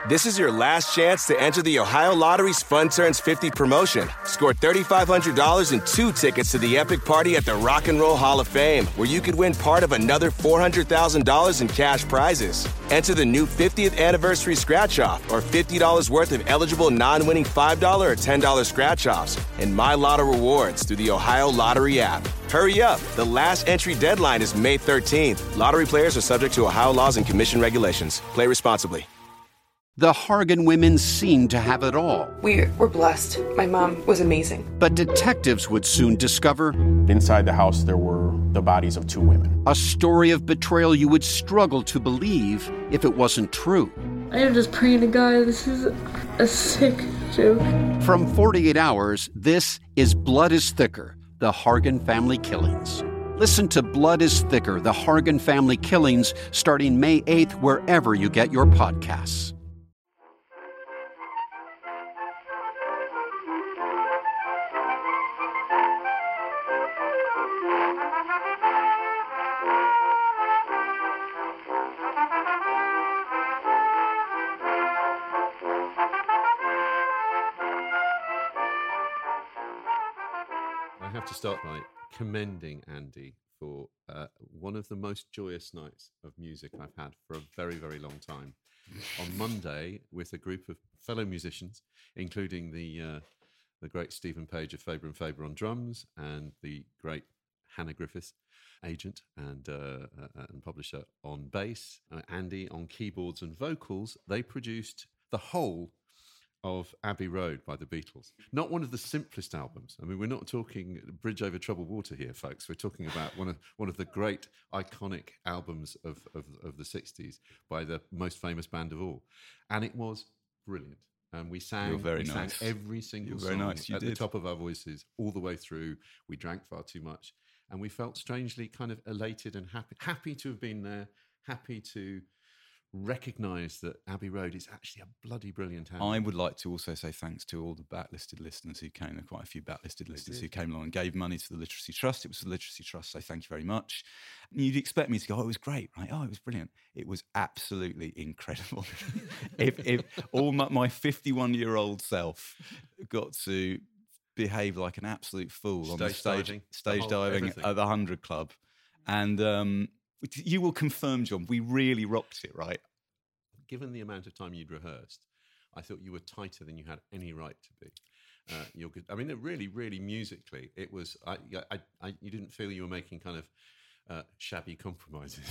This is your last chance to enter the Ohio Lottery's Fun Turns 50 promotion. Score $3,500 and 2 tickets to the epic party at the Rock and Roll Hall of Fame, where you could win part of another $400,000 in cash prizes. Enter the new 50th anniversary scratch-off or $50 worth of eligible non-winning $5 or $10 scratch-offs and My Lotto rewards through the Ohio Lottery app. Hurry up. The last entry deadline is May 13th. Lottery players are subject to Ohio laws and commission regulations. Play responsibly. The Hargan women seemed to have it all. We were blessed. My mom was amazing. But detectives would soon discover inside the house there were the bodies of 2 women. A story of betrayal you would struggle to believe if it wasn't true. I am just praying to God, this is a sick joke. From 48 Hours, this is Blood is Thicker, the Hargan family killings. Listen to Blood is Thicker, the Hargan family killings, starting May 8th, wherever you get your podcasts. I have to start by commending Andy for one of the most joyous nights of music I've had for a very, very long time. On Monday, with a group of fellow musicians, including the great Stephen Page of Faber and Faber on drums, and the great Hannah Griffiths, agent and publisher, on bass, Andy on keyboards and vocals, they produced the whole of Abbey Road by the Beatles. Not one of the simplest albums. I mean, we're not talking Bridge Over Troubled Water here, folks. We're talking about one of the great iconic albums of the 60s by the most famous band of all. And it was brilliant. And we sang, sang every single song at the top of our voices all the way through. We drank far too much. And we felt strangely kind of elated and happy to have been there, happy to recognise that Abbey Road is actually a bloody brilliant album. I would like to also say thanks to all the backlisted listeners who came. There were quite a few backlisted listeners who came along and gave money to the Literacy Trust. It was the Literacy Trust, so thank you very much. And you'd expect me to go, oh, it was great, right? Oh, it was brilliant. It was absolutely incredible. if all my 51-year-old self got to behave like an absolute fool on the stage diving at the 100 Club, and you will confirm, John, we really rocked it, right? Given the amount of time you'd rehearsed, I thought you were tighter than you had any right to be. You're good. I mean, really, really musically, it was. You didn't feel you were making kind of shabby compromises.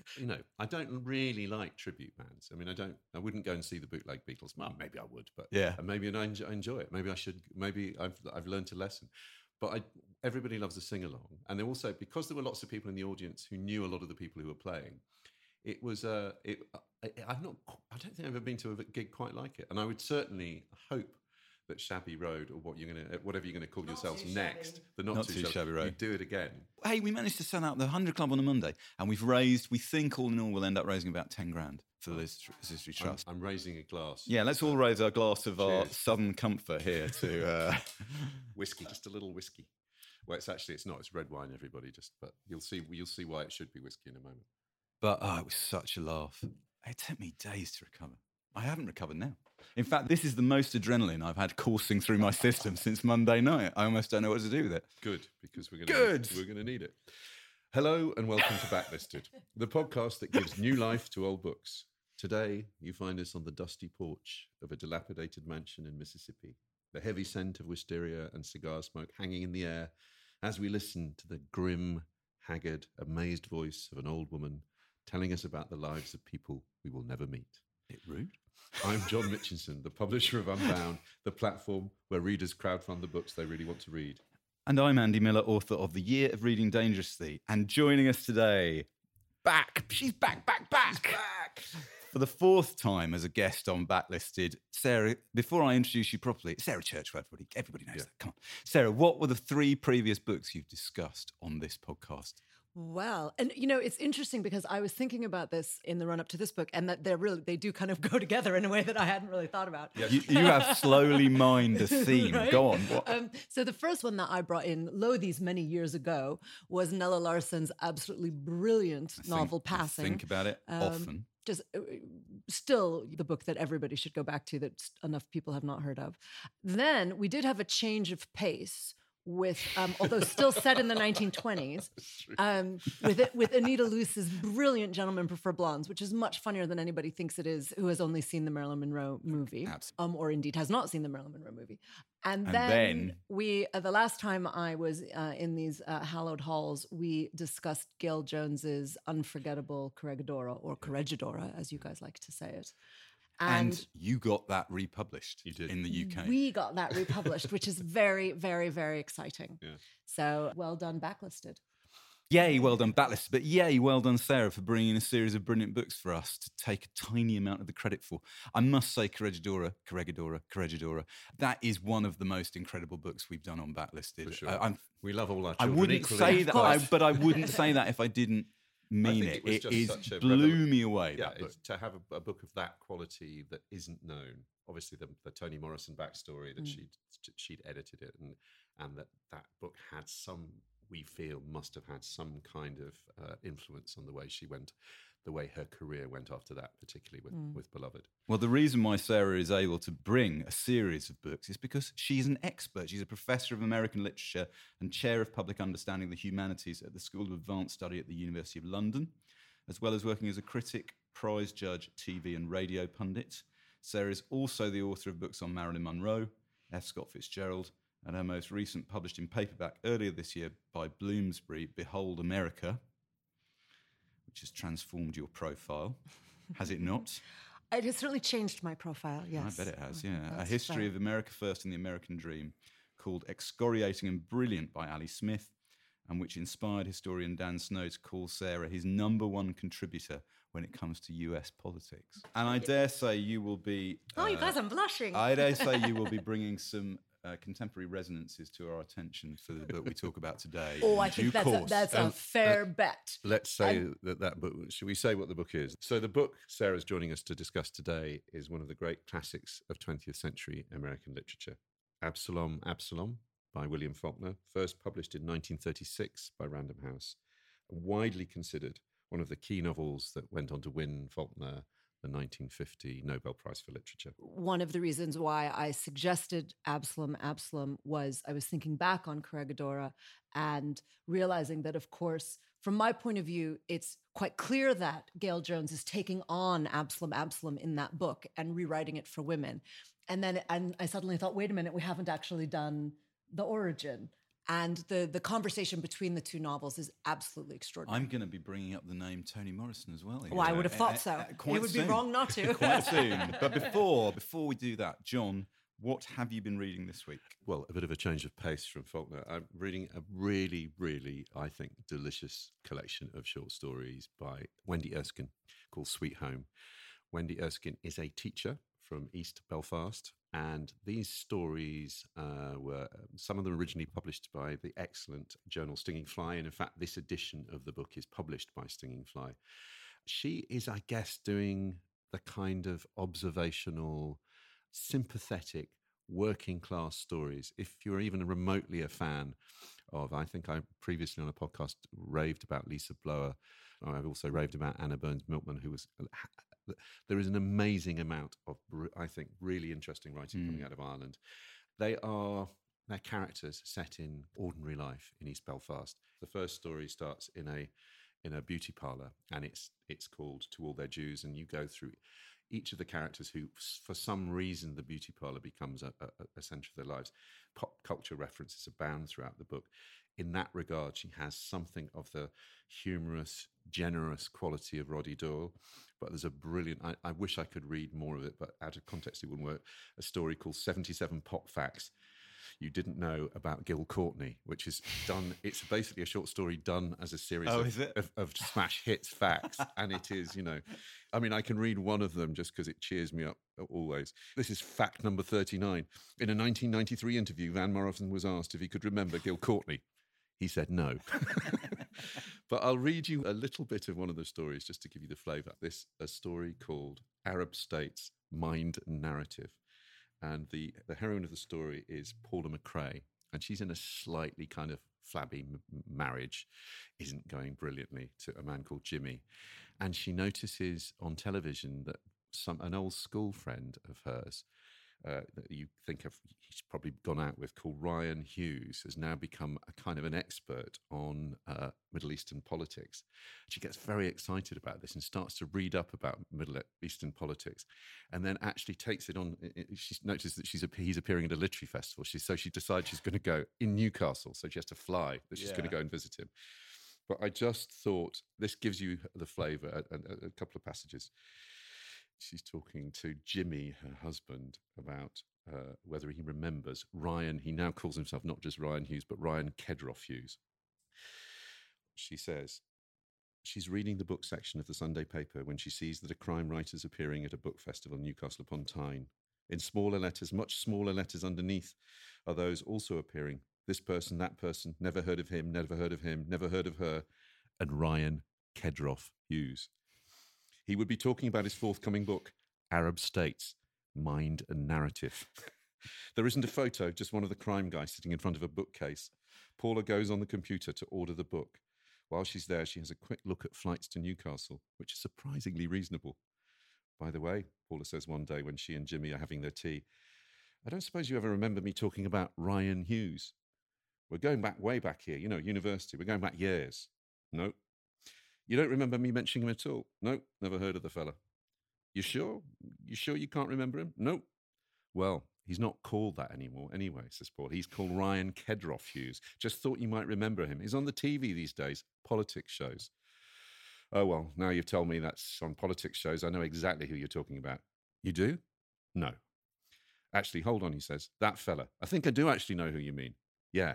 I don't really like tribute bands. I mean, I wouldn't go and see the Bootleg Beatles. Well, maybe I would, but yeah, maybe I enjoy it. Maybe I should. Maybe I've learned a lesson. But everybody loves a sing-along. And also, because there were lots of people in the audience who knew a lot of the people who were playing, it was, I don't think I've ever been to a gig quite like it. And I would certainly hope that Shabby Road, or whatever you're going to call yourselves next, the not too shabby road, you do it again. Hey, we managed to sell out the 100 Club on a Monday, and we've raised, we think all in all, we'll end up raising about 10 grand for the Literacy Trust. I'm raising a glass. Yeah, let's all raise our glass of our Southern comfort here to whiskey, just a little whiskey. Well, it's not. It's red wine, everybody. But you'll see why it should be whiskey in a moment. But it was such a laugh. It took me days to recover. I haven't recovered now. In fact, this is the most adrenaline I've had coursing through my system since Monday night. I almost don't know what to do with it. Good, because we're going to need it. Hello and welcome to Backlisted, the podcast that gives new life to old books. Today, you find us on the dusty porch of a dilapidated mansion in Mississippi. The heavy scent of wisteria and cigar smoke hanging in the air as we listen to the grim, haggard, amazed voice of an old woman telling us about the lives of people we will never meet. Bit rude. I'm John Mitchinson, the publisher of Unbound, the platform where readers crowdfund the books they really want to read. And I'm Andy Miller, author of The Year of Reading Dangerously. And joining us today, she's back. She's back. For the fourth time as a guest on Backlisted, Sarah, before I introduce you properly, Sarah Churchwell, everybody knows that. Come on. Sarah, what were the 3 previous books you've discussed on this podcast? Well, and it's interesting because I was thinking about this in the run up to this book, and that they do kind of go together in a way that I hadn't really thought about. Yes. You have slowly mined a theme. Right? Go on. So the first one that I brought in, these many years ago, was Nella Larsen's absolutely brilliant novel, Passing. Think about it often. just still the book that everybody should go back to that enough people have not heard of. Then we did have a change of pace with, although still set in the 1920s, with Anita Luce's brilliant Gentlemen Prefer Blondes, which is much funnier than anybody thinks it is who has only seen the Marilyn Monroe movie, or indeed has not seen the Marilyn Monroe movie. And then we, the last time I was in these hallowed halls, we discussed Gail Jones's unforgettable Corregidora, or Corregidora, as you guys like to say it. And you got that republished in the UK. We got that republished, which is very, very, very exciting. Yeah. So well done, Backlisted. Yay, well done, Backlisted. But yay, well done, Sarah, for bringing a series of brilliant books for us to take a tiny amount of the credit for. I must say, Corregidora, that is one of the most incredible books we've done on Backlisted. For sure. We love all our children. I wouldn't say that, but I wouldn't say that if I didn't mean it. It blew me away. Yeah, to have a book of that quality that isn't known. Obviously, the Toni Morrison backstory that she'd edited it, and that book had some, we feel, must have had some kind of influence on the way her career went after that, particularly with Beloved. Well, the reason why Sarah is able to bring a series of books is because she's an expert. She's a professor of American literature and chair of public understanding of the humanities at the School of Advanced Study at the University of London, as well as working as a critic, prize judge, TV and radio pundit. Sarah is also the author of books on Marilyn Monroe, F. Scott Fitzgerald, and her most recent, published in paperback earlier this year by Bloomsbury, Behold America, which has transformed your profile, has it not? It has certainly changed my profile, yes. I bet it has, yeah. A history of America First and the American Dream, called Excoriating and Brilliant by Ali Smith, and which inspired historian Dan Snow to call Sarah his #1 contributor when it comes to US politics. And I dare say you will be... you guys, I'm blushing. I dare say you will be bringing some contemporary resonances to our attention for the book we talk about today. I think that's a fair bet. Let's say that book, should we say what the book is? So the book Sarah's joining us to discuss today is one of the great classics of 20th century American literature. Absalom, Absalom by William Faulkner, first published in 1936 by Random House, widely considered one of the key novels that went on to win Faulkner the 1950 Nobel Prize for Literature. One of the reasons why I suggested Absalom was I was thinking back on Corregidora and realizing that, of course, from my point of view, it's quite clear that Gail Jones is taking on Absalom in that book and rewriting it for women. And I suddenly thought, wait a minute, we haven't actually done the origin. And the conversation between the two novels is absolutely extraordinary. I'm going to be bringing up the name Toni Morrison as well. I would have thought so. It would be wrong not to. Quite soon. But before we do that, John, what have you been reading this week? Well, a bit of a change of pace from Faulkner. I'm reading a really, really, I think, delicious collection of short stories by Wendy Erskine called Sweet Home. Wendy Erskine is a teacher from East Belfast. And these stories were, some of them originally published by the excellent journal Stinging Fly. And in fact, this edition of the book is published by Stinging Fly. She is, I guess, doing the kind of observational, sympathetic, working class stories. If you're even remotely a fan of, I think I previously on a podcast raved about Lisa Blower. I've also raved about Anna Burns-Milkman, who was... There is an amazing amount of, I think, really interesting writing coming out of Ireland. Their characters set in ordinary life in East Belfast. The first story starts in a beauty parlour, and it's called To All Their Dues, and you go through each of the characters who, for some reason, the beauty parlour becomes a centre of their lives. Pop culture references abound throughout the book. In that regard, she has something of the humorous, generous quality of Roddy Doyle, but there's a brilliant, I wish I could read more of it, but out of context it wouldn't work, a story called 77 Pop Facts You Didn't Know About Gil Courtney, which is done, it's basically a short story done as a series of smash hits facts, and it is, I mean, I can read one of them just because it cheers me up always. This is fact number 39. In a 1993 interview, Van Morrison was asked if he could remember Gil Courtney. He said no. But I'll read you a little bit of one of the stories just to give you the flavour. This a story called Arab States, Mind and Narrative. And the heroine of the story is Paula McRae. and she's in a slightly kind of flabby marriage, isn't going brilliantly, to a man called Jimmy. And she notices on television that an old school friend of hers that you think of, he's probably gone out with, called Ryan Hughes, has now become a kind of an expert on Middle Eastern politics. She gets very excited about this and starts to read up about Middle Eastern politics, and then actually takes it on. She notices that he's appearing at a literary festival. So she decides she's going to go in Newcastle, so she has to fly, that she's going to go and visit him. But I just thought this gives you the flavour, a couple of passages. She's talking to Jimmy, her husband, about whether he remembers Ryan. He now calls himself not just Ryan Hughes, but Ryan Kedroff Hughes. She says she's reading the book section of the Sunday paper when she sees that a crime writer's appearing at a book festival in Newcastle upon Tyne. In smaller letters, much smaller letters underneath, are those also appearing. This person, that person, never heard of him, never heard of him, never heard of her, and Ryan Kedroff Hughes. He would be talking about his forthcoming book, Arab States, Mind and Narrative. There isn't a photo, just one of the crime guys sitting in front of a bookcase. Paula goes on the computer to order the book. While she's there, she has a quick look at flights to Newcastle, which is surprisingly reasonable. By the way, Paula says one day when she and Jimmy are having their tea, I don't suppose you ever remember me talking about Ryan Hughes. We're going back, way back here, university. We're going back years. No. You don't remember me mentioning him at all? No, never heard of the fella. You sure? You sure you can't remember him? No. Well, he's not called that anymore anyway, says Paul. He's called Ryan Kedroff Hughes. Just thought you might remember him. He's on the TV these days, politics shows. Oh, well, now you've told me that's on politics shows. I know exactly who you're talking about. You do? No. Actually, hold on, he says. That fella. I think I do actually know who you mean. Yeah.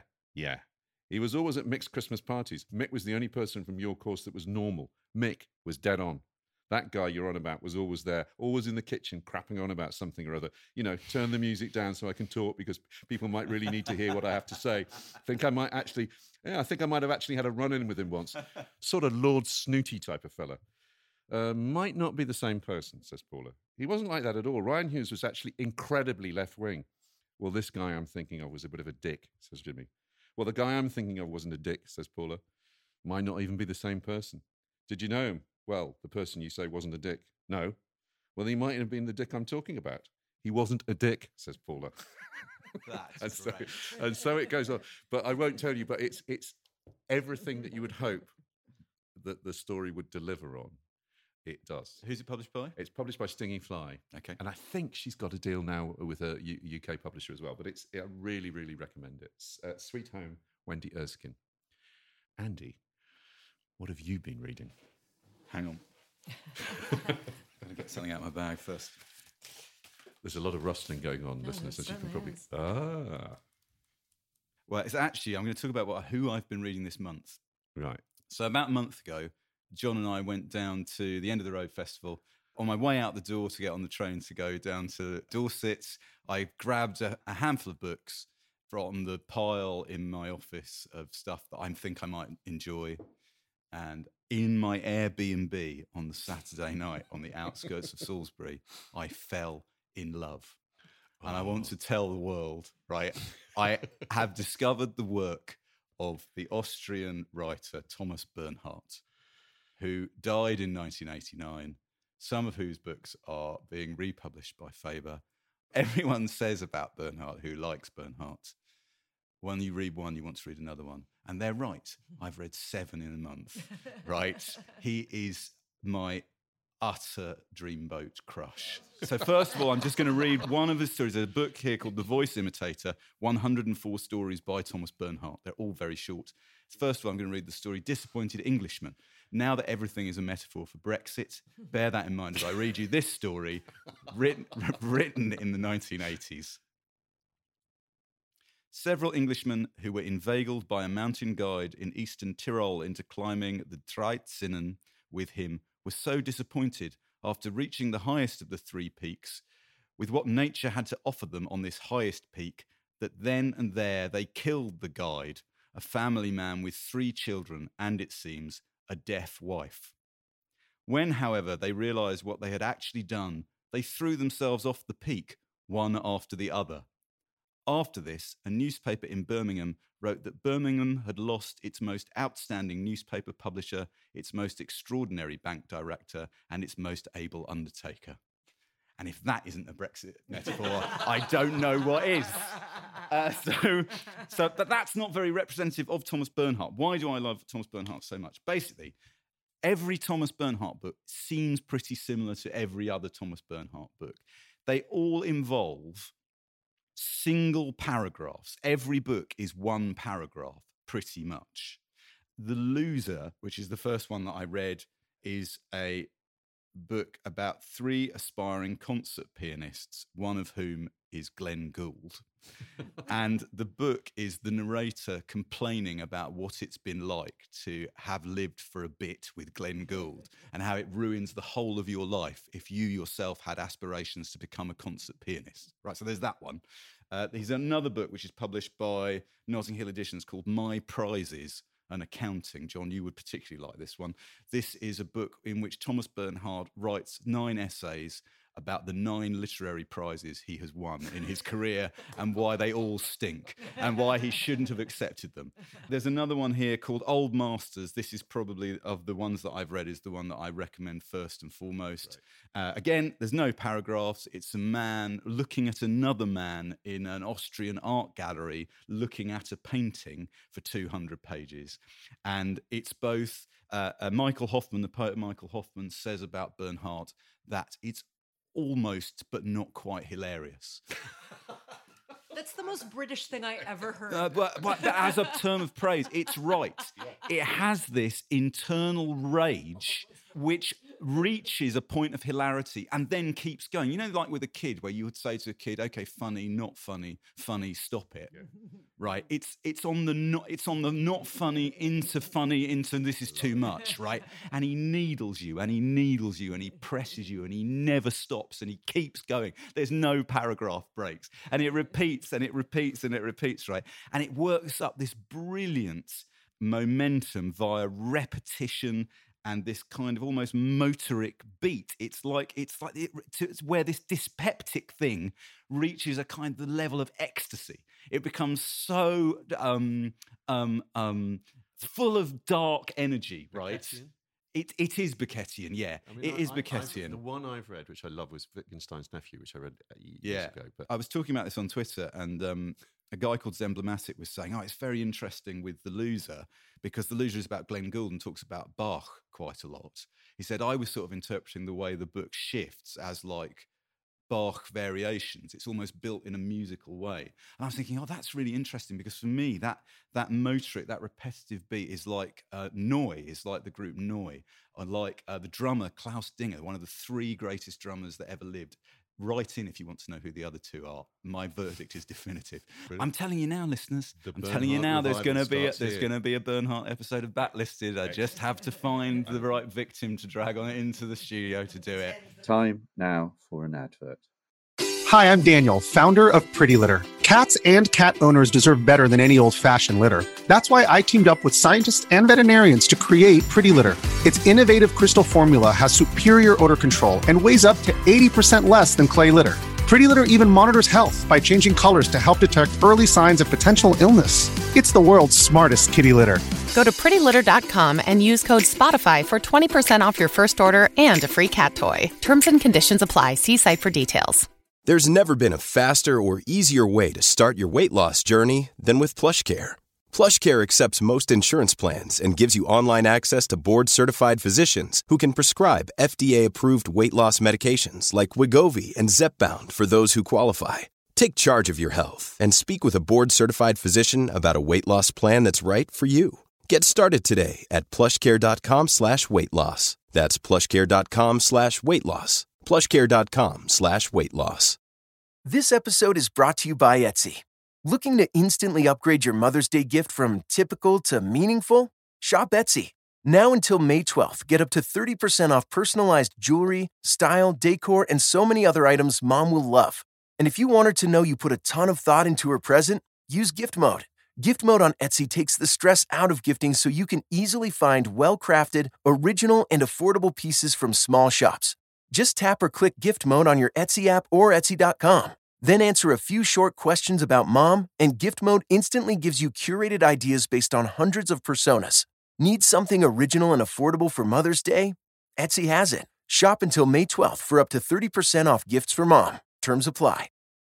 He was always at Mick's Christmas parties. Mick was the only person from your course that was normal. Mick was dead on. That guy you're on about was always there, always in the kitchen, crapping on about something or other. Turn the music down so I can talk because people might really need to hear what I have to say. I think I might have actually had a run-in with him once. Sort of Lord Snooty type of fella. Might not be the same person, says Paula. He wasn't like that at all. Ryan Hughes was actually incredibly left-wing. Well, this guy I'm thinking of was a bit of a dick, says Jimmy. Well, the guy I'm thinking of wasn't a dick, says Paula. Might not even be the same person. Did you know him? Well, the person you say wasn't a dick. No. Well, he might have been the dick I'm talking about. He wasn't a dick, says Paula. That's great. And so it goes on. But I won't tell you, but it's everything that you would hope that the story would deliver on. It does. Who's it published by? It's published by Stinging Fly. Okay. And I think she's got a deal now with a UK publisher as well. But I really, really recommend it. Sweet Home, Wendy Erskine. Andy, what have you been reading? Hang on. Gotta get something out of my bag first. There's a lot of rustling going on, listeners, as you can probably... Well, it's actually, I'm going to talk about who I've been reading this month. Right. So about a month ago, John and I went down to the End of the Road Festival. On my way out the door to get on the train to go down to Dorset, I grabbed a handful of books from the pile in my office of stuff that I think I might enjoy. And in my Airbnb on the Saturday night on the outskirts of Salisbury, I fell in love. And I want to tell the world, right, I have discovered the work of the Austrian writer Thomas Bernhardt, who died in 1989, some of whose books are being republished by Faber. Everyone says about Bernhardt, who likes Bernhardt, when you read one, you want to read another one. And they're right. I've read 7 in a month, right? He is my utter dreamboat crush. So first of all, I'm just going to read one of his stories. There's a book here called The Voice Imitator, 104 stories by Thomas Bernhardt. They're all very short. First of all, I'm going to read the story Disappointed Englishman. Now that everything is a metaphor for Brexit, bear that in mind as I read you this story written in the 1980s. Several Englishmen who were inveigled by a mountain guide in eastern Tyrol into climbing the Dreizinnen with him were so disappointed after reaching the highest of the 3 peaks with what nature had to offer them on this highest peak that then and there they killed the guide, a family man with 3 children and, it seems, a deaf wife. When, however, they realised what they had actually done, they threw themselves off the peak, one after the other. After this, a newspaper in Birmingham wrote that Birmingham had lost its most outstanding newspaper publisher, its most extraordinary bank director, and its most able undertaker. And if that isn't a Brexit metaphor, I don't know what is. But that's not very representative of Thomas Bernhardt. Why do I love Thomas Bernhardt so much? Basically, every Thomas Bernhardt book seems pretty similar to every other Thomas Bernhardt book. They all involve single paragraphs. Every book is one paragraph, pretty much. The Loser, which is the first one that I read, is a book about 3 aspiring concert pianists, one of whom is Glenn Gould. And the book is the narrator complaining about what it's been like to have lived for a bit with Glenn Gould and how it ruins the whole of your life if you yourself had aspirations to become a concert pianist. Right, so there's that one. There's another book which is published by Notting Hill Editions called My Prizes and Accounting. John, you would particularly like this one. This is a book in which Thomas Bernhardt writes 9 essays about the 9 literary prizes he has won in his career and why they all stink and why he shouldn't have accepted them. There's another one here called Old Masters. This is probably, of the ones that I've read, is the one that I recommend first and foremost. Right. Again, there's no paragraphs. It's a man looking at another man in an Austrian art gallery looking at a painting for 200 pages. And it's both Michael Hoffman, the poet Michael Hoffman, says about Bernhardt that it's almost but not quite hilarious. That's the most British thing I ever heard. But as a term of praise, it's right. It has this internal rage which reaches a point of hilarity and then keeps going. You know, like with a kid, where you would say to a kid, "Okay, funny, not funny, funny, stop it." Yeah. Right? It's on the not funny into this is too much, right? And he needles you and he needles you and he presses you and he never stops and he keeps going. There's no paragraph breaks, and it repeats and it repeats and it repeats, right? And it works up this brilliant momentum via repetition and this kind of almost motoric beat. It's where this dyspeptic thing reaches a kind of the level of ecstasy. It becomes so full of dark energy, right? Beckettian? It is Beckettian, yeah. I mean, it is Beckettian. The one I've read, which I love, was Wittgenstein's Nephew, which I read years ago. But I was talking about this on Twitter, and a guy called Zemblematic was saying, it's very interesting with The Loser, because The Loser is about Glenn Gould and talks about Bach quite a lot. He said, I was sort of interpreting the way the book shifts as like Bach variations. It's almost built in a musical way. And I was thinking, that's really interesting, because for me, that motoric, that repetitive beat is like Neu, is like the group Neu, or like the drummer Klaus Dinger, one of the 3 greatest drummers that ever lived. Write in if you want to know who the other 2 are. My verdict is definitive. Brilliant. I'm telling you now, listeners. I'm telling you now, there's going to be a Bernhardt episode of Backlisted. I just have to find the right victim to drag on into the studio to do it. Time now for an advert. Hi, I'm Daniel, founder of Pretty Litter. Cats and cat owners deserve better than any old-fashioned litter. That's why I teamed up with scientists and veterinarians to create Pretty Litter. Its innovative crystal formula has superior odor control and weighs up to 80% less than clay litter. Pretty Litter even monitors health by changing colors to help detect early signs of potential illness. It's the world's smartest kitty litter. Go to prettylitter.com and use code SPOTIFY for 20% off your first order and a free cat toy. Terms and conditions apply. See site for details. There's never been a faster or easier way to start your weight loss journey than with PlushCare. PlushCare accepts most insurance plans and gives you online access to board-certified physicians who can prescribe FDA-approved weight loss medications like Wegovy and Zepbound for those who qualify. Take charge of your health and speak with a board-certified physician about a weight loss plan that's right for you. Get started today at plushcare.com/weight-loss. That's plushcare.com/weight-loss. plushcare.com/weight-loss. This episode is brought to you by Etsy. Looking to instantly upgrade your Mother's Day gift from typical to meaningful? Shop Etsy. Now until May 12th, get up to 30% off personalized jewelry, style, decor, and so many other items Mom will love. And if you want her to know you put a ton of thought into her present, use Gift Mode. Gift Mode on Etsy takes the stress out of gifting so you can easily find well-crafted, original, and affordable pieces from small shops. Just tap or click Gift Mode on your Etsy app or Etsy.com. Then answer a few short questions about mom, and Gift Mode instantly gives you curated ideas based on hundreds of personas. Need something original and affordable for Mother's Day? Etsy has it. Shop until May 12th for up to 30% off gifts for mom. Terms apply.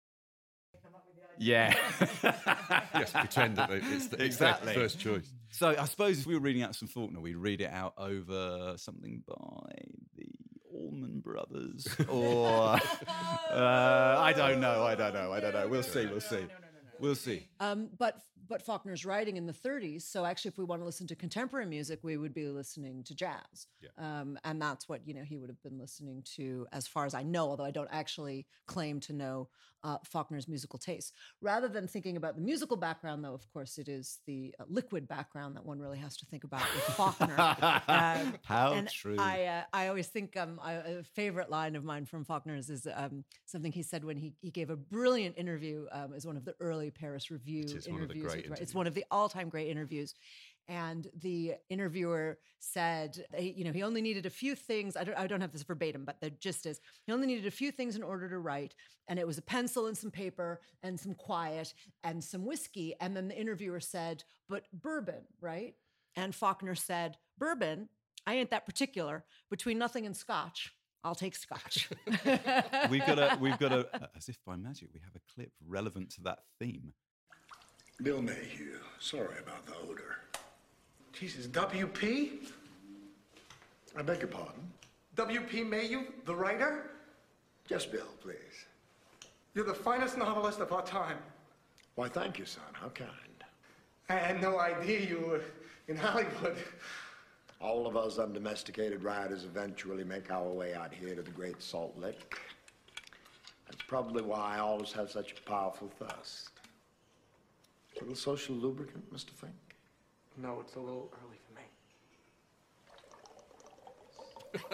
Yeah. Yes, pretend that it's exactly their first choice. So I suppose if we were reading out some Faulkner, we'd read it out over something by the Allman Brothers, or I don't know. We'll see. But Faulkner's writing in the 30s, so actually, if we want to listen to contemporary music, we would be listening to jazz, and that's what he would have been listening to, as far as I know. Although I don't actually claim to know Faulkner's musical taste. Rather than thinking about the musical background, though, of course, it is the liquid background that one really has to think about with Faulkner. How true! I always think a favorite line of mine from Faulkner's is something he said when he gave a brilliant interview as one of the early Paris Review interviews. It's one of the all-time great interviews. And the interviewer said, he only needed a few things. I don't have this verbatim, but the gist is he only needed a few things in order to write. And it was a pencil and some paper and some quiet and some whiskey. And then the interviewer said, but bourbon, right? And Faulkner said, bourbon? I ain't that particular. Between nothing and scotch, I'll take scotch. We've got a, as if by magic, we have a clip relevant to that theme. Bill Mayhew. Sorry about the odor. Jesus, W.P.? I beg your pardon? W.P. Mayhew, the writer? Just Bill, please. You're the finest novelist of our time. Why, thank you, son. How kind. I had no idea you were in Hollywood. All of us undomesticated writers eventually make our way out here to the Great Salt Lake. That's probably why I always have such a powerful thirst. A little social lubricant, Mr. Fink? No, it's a little early for me.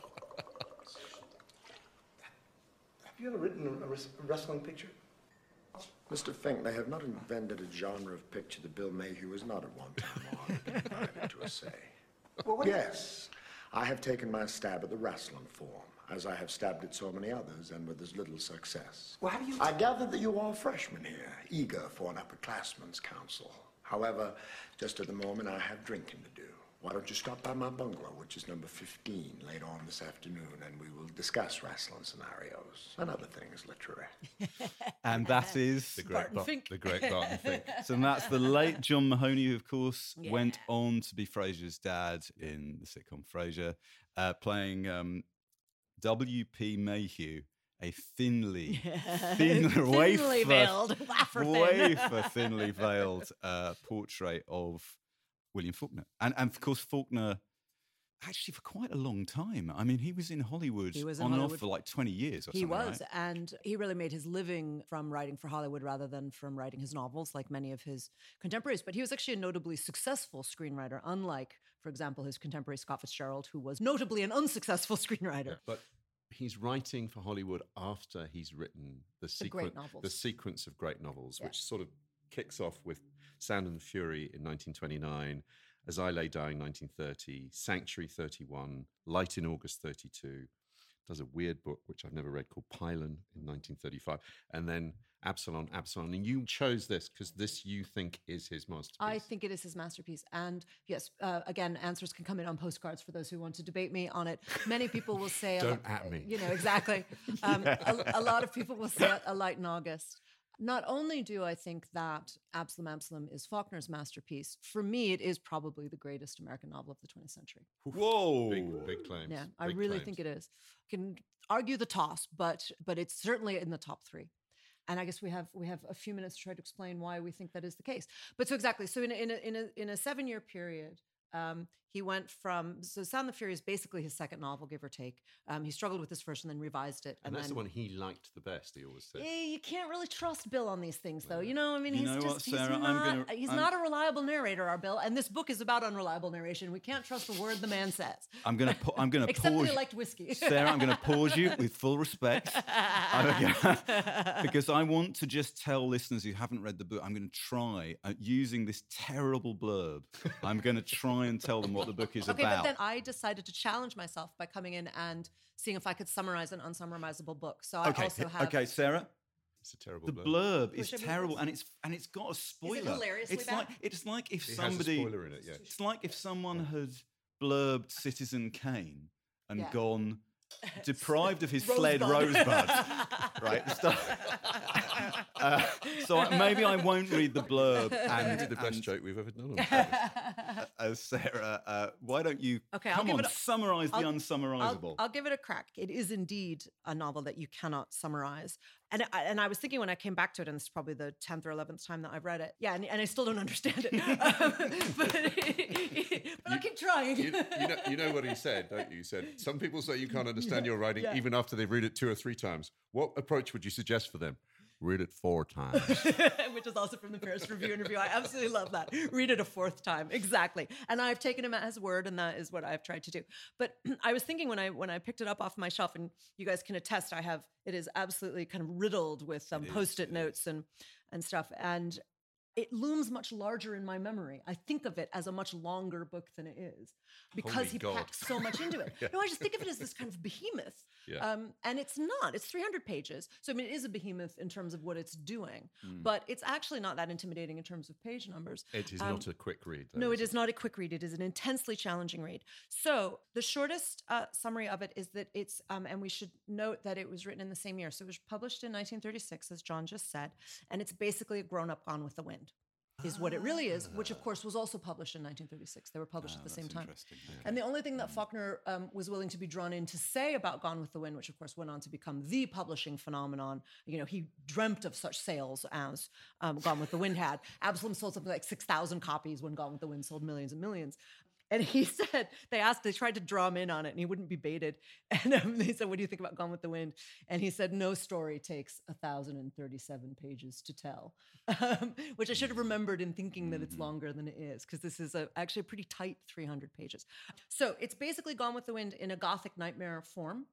Have you ever written a wrestling picture? Mr. Fink, they have not invented a genre of picture that Bill Mayhew has not at one time honored, private to a say. Well, yes, I have taken my stab at the wrestling form, as I have stabbed at so many others, and with as little success. Well, how do you... I gather that you are a freshman here, eager for an upperclassman's counsel. However, just at the moment, I have drinking to do. Why don't you stop by my bungalow, which is number 15, later on this afternoon, and we will discuss wrestling scenarios and other things literary. And that is... The great Barton Fink. So that's the late John Mahoney, who, of course, went on to be Frasier's dad in the sitcom Frasier, playing W.P. Mayhew, a thinly veiled portrait of William Faulkner. And of course, Faulkner, actually for quite a long time. I mean, he was in Hollywood on and off for like 20 years or something. He was, right? and he really made his living from writing for Hollywood rather than from writing his novels like many of his contemporaries. But he was actually a notably successful screenwriter, unlike, for example, his contemporary Scott Fitzgerald, who was notably an unsuccessful screenwriter. Yeah, but he's writing for Hollywood after he's written the sequence of great novels, which sort of kicks off with Sound and Fury in 1929, As I Lay Dying 1930, Sanctuary 31, Light in August 32, does a weird book, which I've never read, called Pylon in 1935, and then Absalom. And you chose this because this you think is his masterpiece. I think it is his masterpiece. And yes, again, answers can come in on postcards for those who want to debate me on it. Many people will say... Don't at me. Exactly. A lot of people will say A Light in August. Not only do I think that Absalom is Faulkner's masterpiece, for me, it is probably the greatest American novel of the 20th century. Whoa! Big claims. Yeah, I really think it is. You can argue the toss, but it's certainly in the top three. And I guess we have a few minutes to try to explain why we think that is the case. But so exactly, so in a 7-year period, he went from, so Sound and Fury is basically his second novel, give or take. He struggled with his first and then revised it. And that's the one he liked the best, he always said. You can't really trust Bill on these things, though. You know, I mean, he's not a reliable narrator, our Bill. And this book is about unreliable narration. We can't trust a word the man says. I'm gonna Except that he liked whiskey. Sarah, I'm going to pause you with full respect. Because I want to just tell listeners who haven't read the book, I'm going to try, using this terrible blurb, I'm going to try and tell them what the book is about. Okay, but then I decided to challenge myself by coming in and seeing if I could summarize an unsummarizable book. So I also have... Okay, Sarah, It's a terrible The blurb. blurb is terrible, and it's got a spoiler. Is it hilariously bad? It's like if It somebody. has a spoiler in it, yeah. It's like if someone had blurbed Citizen Kane and Yeah. gone deprived of his Rosebud. fled rosebud, right? So maybe I won't read the blurb. And Maybe the best joke we've ever done on the Sarah, why don't you Okay, come on, summarize the unsummarizable? I'll give it a crack. It is indeed a novel that you cannot summarize. And I was thinking when I came back to it, and this is probably the 10th or 11th time that I've read it. Yeah, and I still don't understand it. But I'll keep trying. you know what he said, don't you? He said, some people say you can't understand your writing yeah. even after they've read it 2 or 3 times. What approach would you suggest for them? Read it 4 times. Which is also from the Paris Review interview. I absolutely love that. Read it a 4th time. Exactly. And I've taken him at his word, and that is what I've tried to do. But I was thinking when I picked it up off my shelf, and you guys can attest, it is absolutely kind of riddled with Post-it notes and stuff. And it looms much larger in my memory. I think of it as a much longer book than it is because Holy he God. packs so much into it. Yeah. No, I just think of it as this kind of behemoth. Yeah. And it's not. It's 300 pages. So, I mean, it is a behemoth in terms of what it's doing, Mm. but it's actually not that intimidating in terms of page numbers. It is not a quick read, though. No, it is not a quick read. It is an intensely challenging read. So the shortest summary of it is that it's, and we should note that it was written in the same year. So it was published in 1936, as John just said, and it's basically a grown-up Gone with the Wind. Is what it really is, which of course was also published in 1936. They were published at the same time. And the only thing that Faulkner was willing to be drawn in to say about Gone with the Wind, which of course went on to become the publishing phenomenon, he dreamt of such sales as Gone with the Wind had. Absalom sold something like 6,000 copies when Gone with the Wind sold millions and millions. And he said, they tried to draw him in on it, and he wouldn't be baited. And they said, what do you think about Gone with the Wind? And he said, no story takes 1,037 pages to tell, which I should have remembered in thinking that it's longer than it is, because this is actually a pretty tight 300 pages. So it's basically Gone with the Wind in a Gothic nightmare form.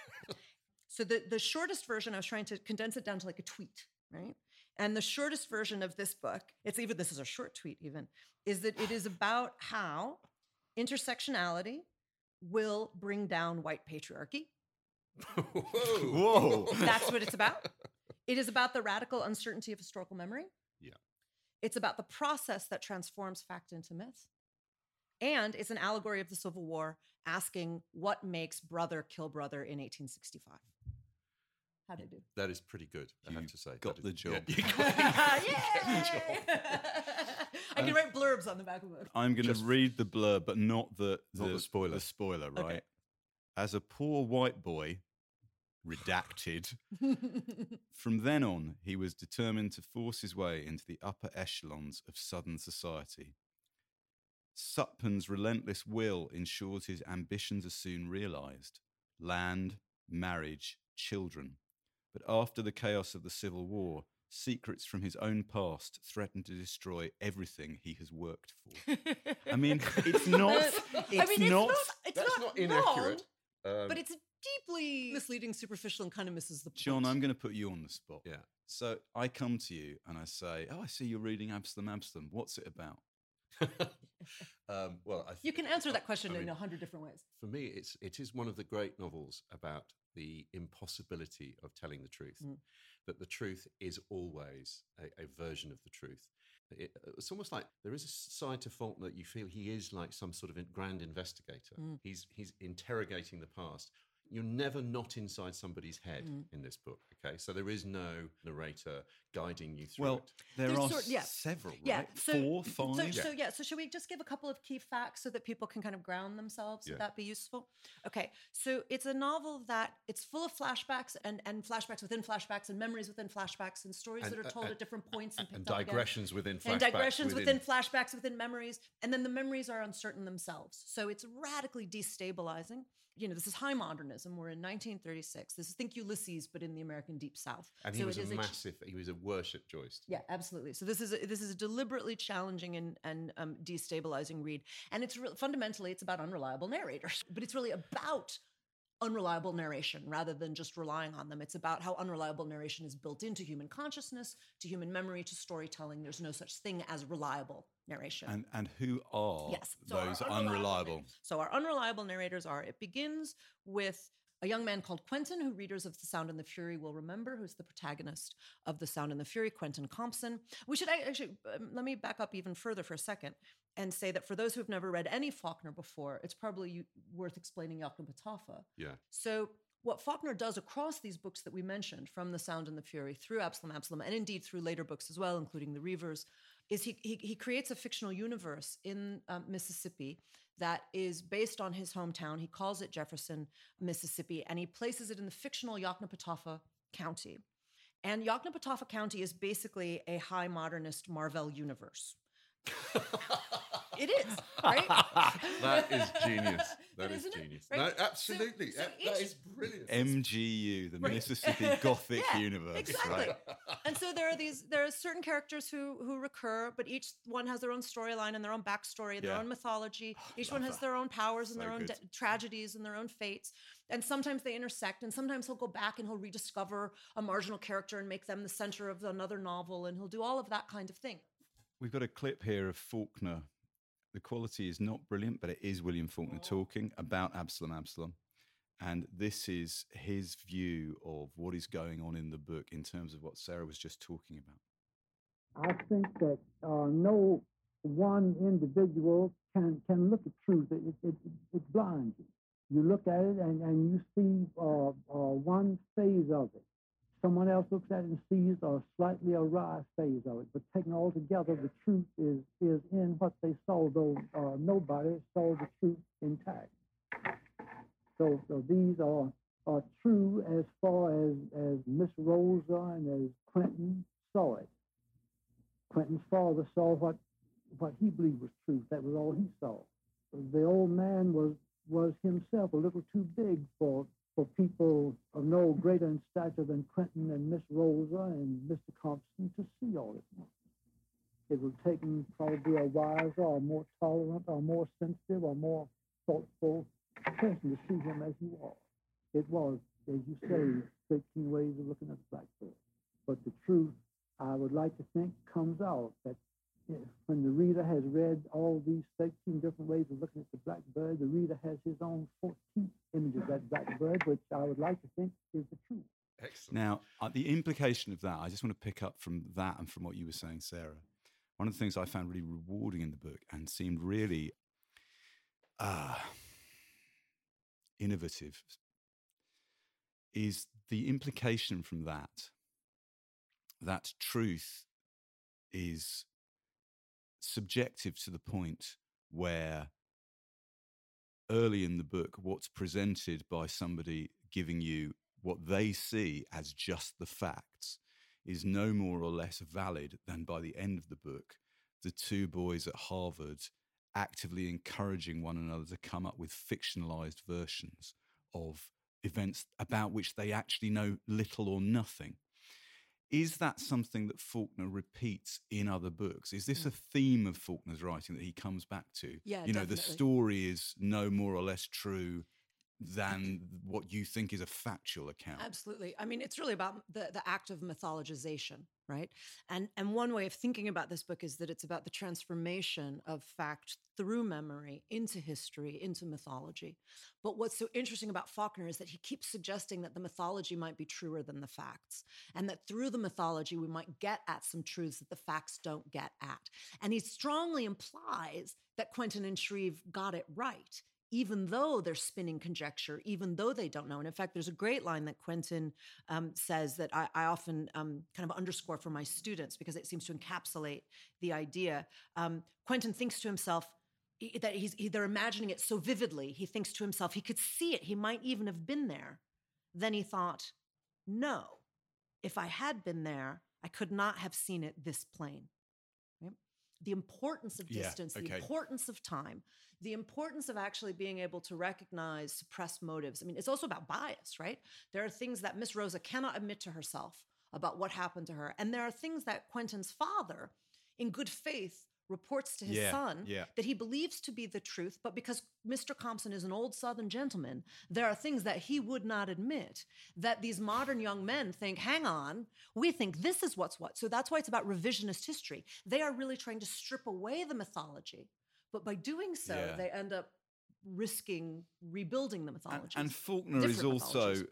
So the shortest version, I was trying to condense it down to like a tweet, right? And the shortest version of this book, this is a short tweet even, is that it is about how intersectionality will bring down white patriarchy. Whoa. That's what it's about. It is about the radical uncertainty of historical memory. Yeah. It's about the process that transforms fact into myth. And it's an allegory of the Civil War, asking what makes brother kill brother in 1865. How'd I do? That is pretty good, I have to say. Got the job. I can write blurbs on the back of the book. I'm going to read the blurb, but not the spoiler. The spoiler, right? Okay. As a poor white boy, redacted, from then on, he was determined to force his way into the upper echelons of Southern society. Sutpen's relentless will ensures his ambitions are soon realized. Land, marriage, children. But after the chaos of the Civil War, secrets from his own past threaten to destroy everything he has worked for. I mean, it's not. It's not inaccurate. But it's deeply misleading, superficial, and kind of misses the point. John, I'm going to put you on the spot. Yeah. So I come to you and I say, I see you're reading Absalom. What's it about? You can answer that question in 100 different ways. For me, it is one of the great novels about the impossibility of telling the truth. That the truth is always a version of the truth. It's almost like there is a side to Faulkner that you feel he is like some sort of grand investigator. He's interrogating the past. You're never not inside somebody's head in this book, okay? So there is no narrator guiding you through it. There are several, right? So, 4, 5? So should we just give a couple of key facts so that people can kind of ground themselves? Yeah. Would that be useful? Okay, so it's a novel that it's full of flashbacks and flashbacks within flashbacks and memories within flashbacks and stories that are told at different points and digressions within flashbacks. And digressions within flashbacks, within memories. And then the memories are uncertain themselves. So it's radically destabilizing. This is high modernism. We're in 1936. This is Think Ulysses, but in the American Deep South. And he was he was a worship joist. Yeah, absolutely. So this is a deliberately challenging and destabilizing read. And fundamentally, it's about unreliable narrators. But it's really about unreliable narration rather than just relying on them. It's about how unreliable narration is built into human consciousness, to human memory, to storytelling. There's no such thing as reliable narration. And who are those unreliable? So our unreliable narrators are, it begins with a young man called Quentin, who readers of The Sound and the Fury will remember, who's the protagonist of The Sound and the Fury, Quentin Compson. We should actually, let me back up even further for a second and say that for those who have never read any Faulkner before, it's probably worth explaining Yoknapatawpha. Yeah. So what Faulkner does across these books that we mentioned, from The Sound and the Fury through Absalom, and indeed through later books as well, including The Reivers, is he creates a fictional universe in Mississippi that is based on his hometown. He calls it Jefferson, Mississippi, and he places it in the fictional Yoknapatawpha County. And Yoknapatawpha County is basically a high modernist Marvel universe. It is, right? That is genius. That is Isn't genius. it? Right? No, absolutely. So that is brilliant. MGU, the Mississippi Gothic universe. Exactly. Right? And so there are certain characters who recur, but each one has their own storyline and their own backstory and their own mythology. Each one has their own powers and their own tragedies and their own fates. And sometimes they intersect, and sometimes he'll go back and he'll rediscover a marginal character and make them the center of another novel, and he'll do all of that kind of thing. We've got a clip here of Faulkner. The quality is not brilliant, but it is William Faulkner talking about Absalom. And this is his view of what is going on in the book in terms of what Sarah was just talking about. I think that no one individual can look at truth. It blinds you. You look at it and you see one phase of it. Someone else looks at it and sees a slightly awry phase of it. But taken all together, the truth is in what they saw, though nobody saw the truth intact. So these are true as far as Miss Rosa and as Quentin saw it. Quentin's father saw what he believed was truth. That was all he saw. The old man was himself a little too big for people of no greater in stature than Quentin and Miss Rosa and Mr. Compson to see all at once. It would take him probably a wiser or more tolerant or more sensitive or more thoughtful person to see him as he was. It was, as you say, 13 ways of looking at the blackbird. But the truth, I would like to think, comes out that when the reader has read all these 13 different ways of looking at the blackbird, the reader has his own 14th image of that blackbird, which I would like to think is the truth. Excellent. Now, the implication of that, I just want to pick up from that and from what you were saying, Sarah. One of the things I found really rewarding in the book and seemed really innovative is the implication from that truth is subjective to the point where early in the book, what's presented by somebody giving you what they see as just the facts is no more or less valid than by the end of the book, the two boys at Harvard actively encouraging one another to come up with fictionalized versions of events about which they actually know little or nothing. Is that something that Faulkner repeats in other books? Is this a theme of Faulkner's writing that he comes back to? Yeah, you know, definitely. the story is no more or less true than what you think is a factual account. Absolutely. I mean, it's really about the act of mythologization, right? And one way of thinking about this book is that it's about the transformation of fact through memory into history, into mythology. But what's so interesting about Faulkner is that he keeps suggesting that the mythology might be truer than the facts, and that through the mythology, we might get at some truths that the facts don't get at. And he strongly implies that Quentin and Shreve got it right, even though they're spinning conjecture, even though they don't know. And in fact, there's a great line that Quentin says that I often kind of underscore for my students because it seems to encapsulate the idea. Quentin thinks to himself that they're imagining it so vividly. He thinks to himself, he could see it. He might even have been there. Then he thought, no, if I had been there, I could not have seen it this plain. Right? The importance of distance, the importance of time, the importance of actually being able to recognize suppressed motives. I mean, it's also about bias, right? There are things that Miss Rosa cannot admit to herself about what happened to her. And there are things that Quentin's father, in good faith, reports to his son that he believes to be the truth, but because Mr. Compson is an old Southern gentleman, there are things that he would not admit that these modern young men think, hang on, we think this is what's what. So that's why it's about revisionist history. They are really trying to strip away the mythology, but by doing so, they end up risking rebuilding the mythology. And Faulkner is also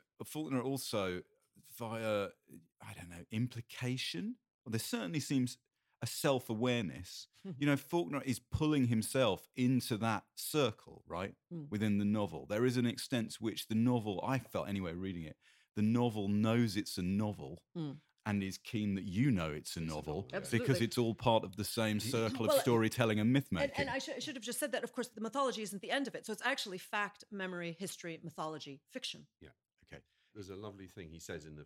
via, I don't know, implication. Well, there certainly seems a self-awareness. You know, Faulkner is pulling himself into that circle, right, within the novel. There is an extent to which the novel, I felt anyway reading it, the novel knows it's a novel and is keen that you know it's a novel because it's all part of the same circle of storytelling and myth-making. And I should have just said that, of course, the mythology isn't the end of it. So it's actually fact, memory, history, mythology, fiction. Yeah. Okay. There's a lovely thing he says in the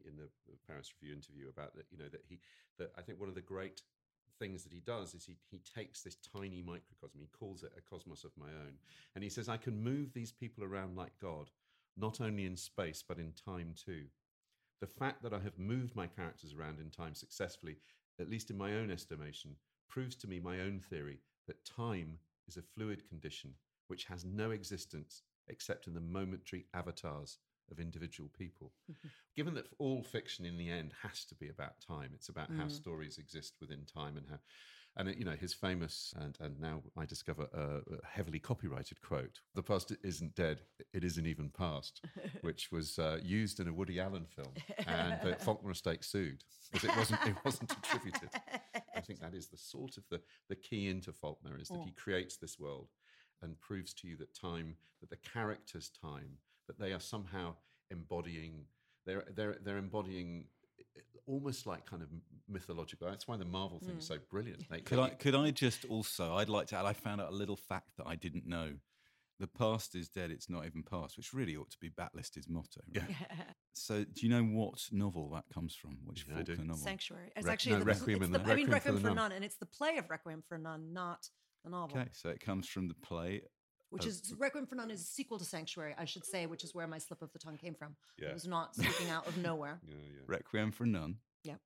Paris Review interview about that. You know, that I think one of the great things that he does is he takes this tiny microcosm. He calls it a cosmos of my own, and he says, I can move these people around like God, not only in space but in time too. The fact that I have moved my characters around in time successfully, at least in my own estimation, proves to me my own theory that time is a fluid condition which has no existence except in the momentary avatars of individual people. Given that all fiction in the end has to be about time, it's about how stories exist within time and how, and you know, his famous and now I discover a heavily copyrighted quote: "The past isn't dead; it isn't even past," which was used in a Woody Allen film, and the Faulkner estate sued because it wasn't attributed. I think that is the sort of the key into Faulkner, is that he creates this world and proves to you that time, that the characters' time, that they are somehow embodying, they're embodying almost like kind of mythological. That's why the Marvel thing is so brilliant. Could I just also, I'd like to add, I found out a little fact that I didn't know. The past is dead, it's not even past, which really ought to be Batlisted's motto. Right? Yeah. So do you know what novel that comes from? Which Faulkner novel? Sanctuary. It's actually Requiem for a Nun, and it's the play of Requiem for a Nun, not the novel. Okay, so it comes from the play. Which is, Requiem for a Nun is a sequel to Sanctuary, I should say, which is where my slip of the tongue came from. Yeah. It was not speaking out of nowhere. Requiem for a Nun. Yeah.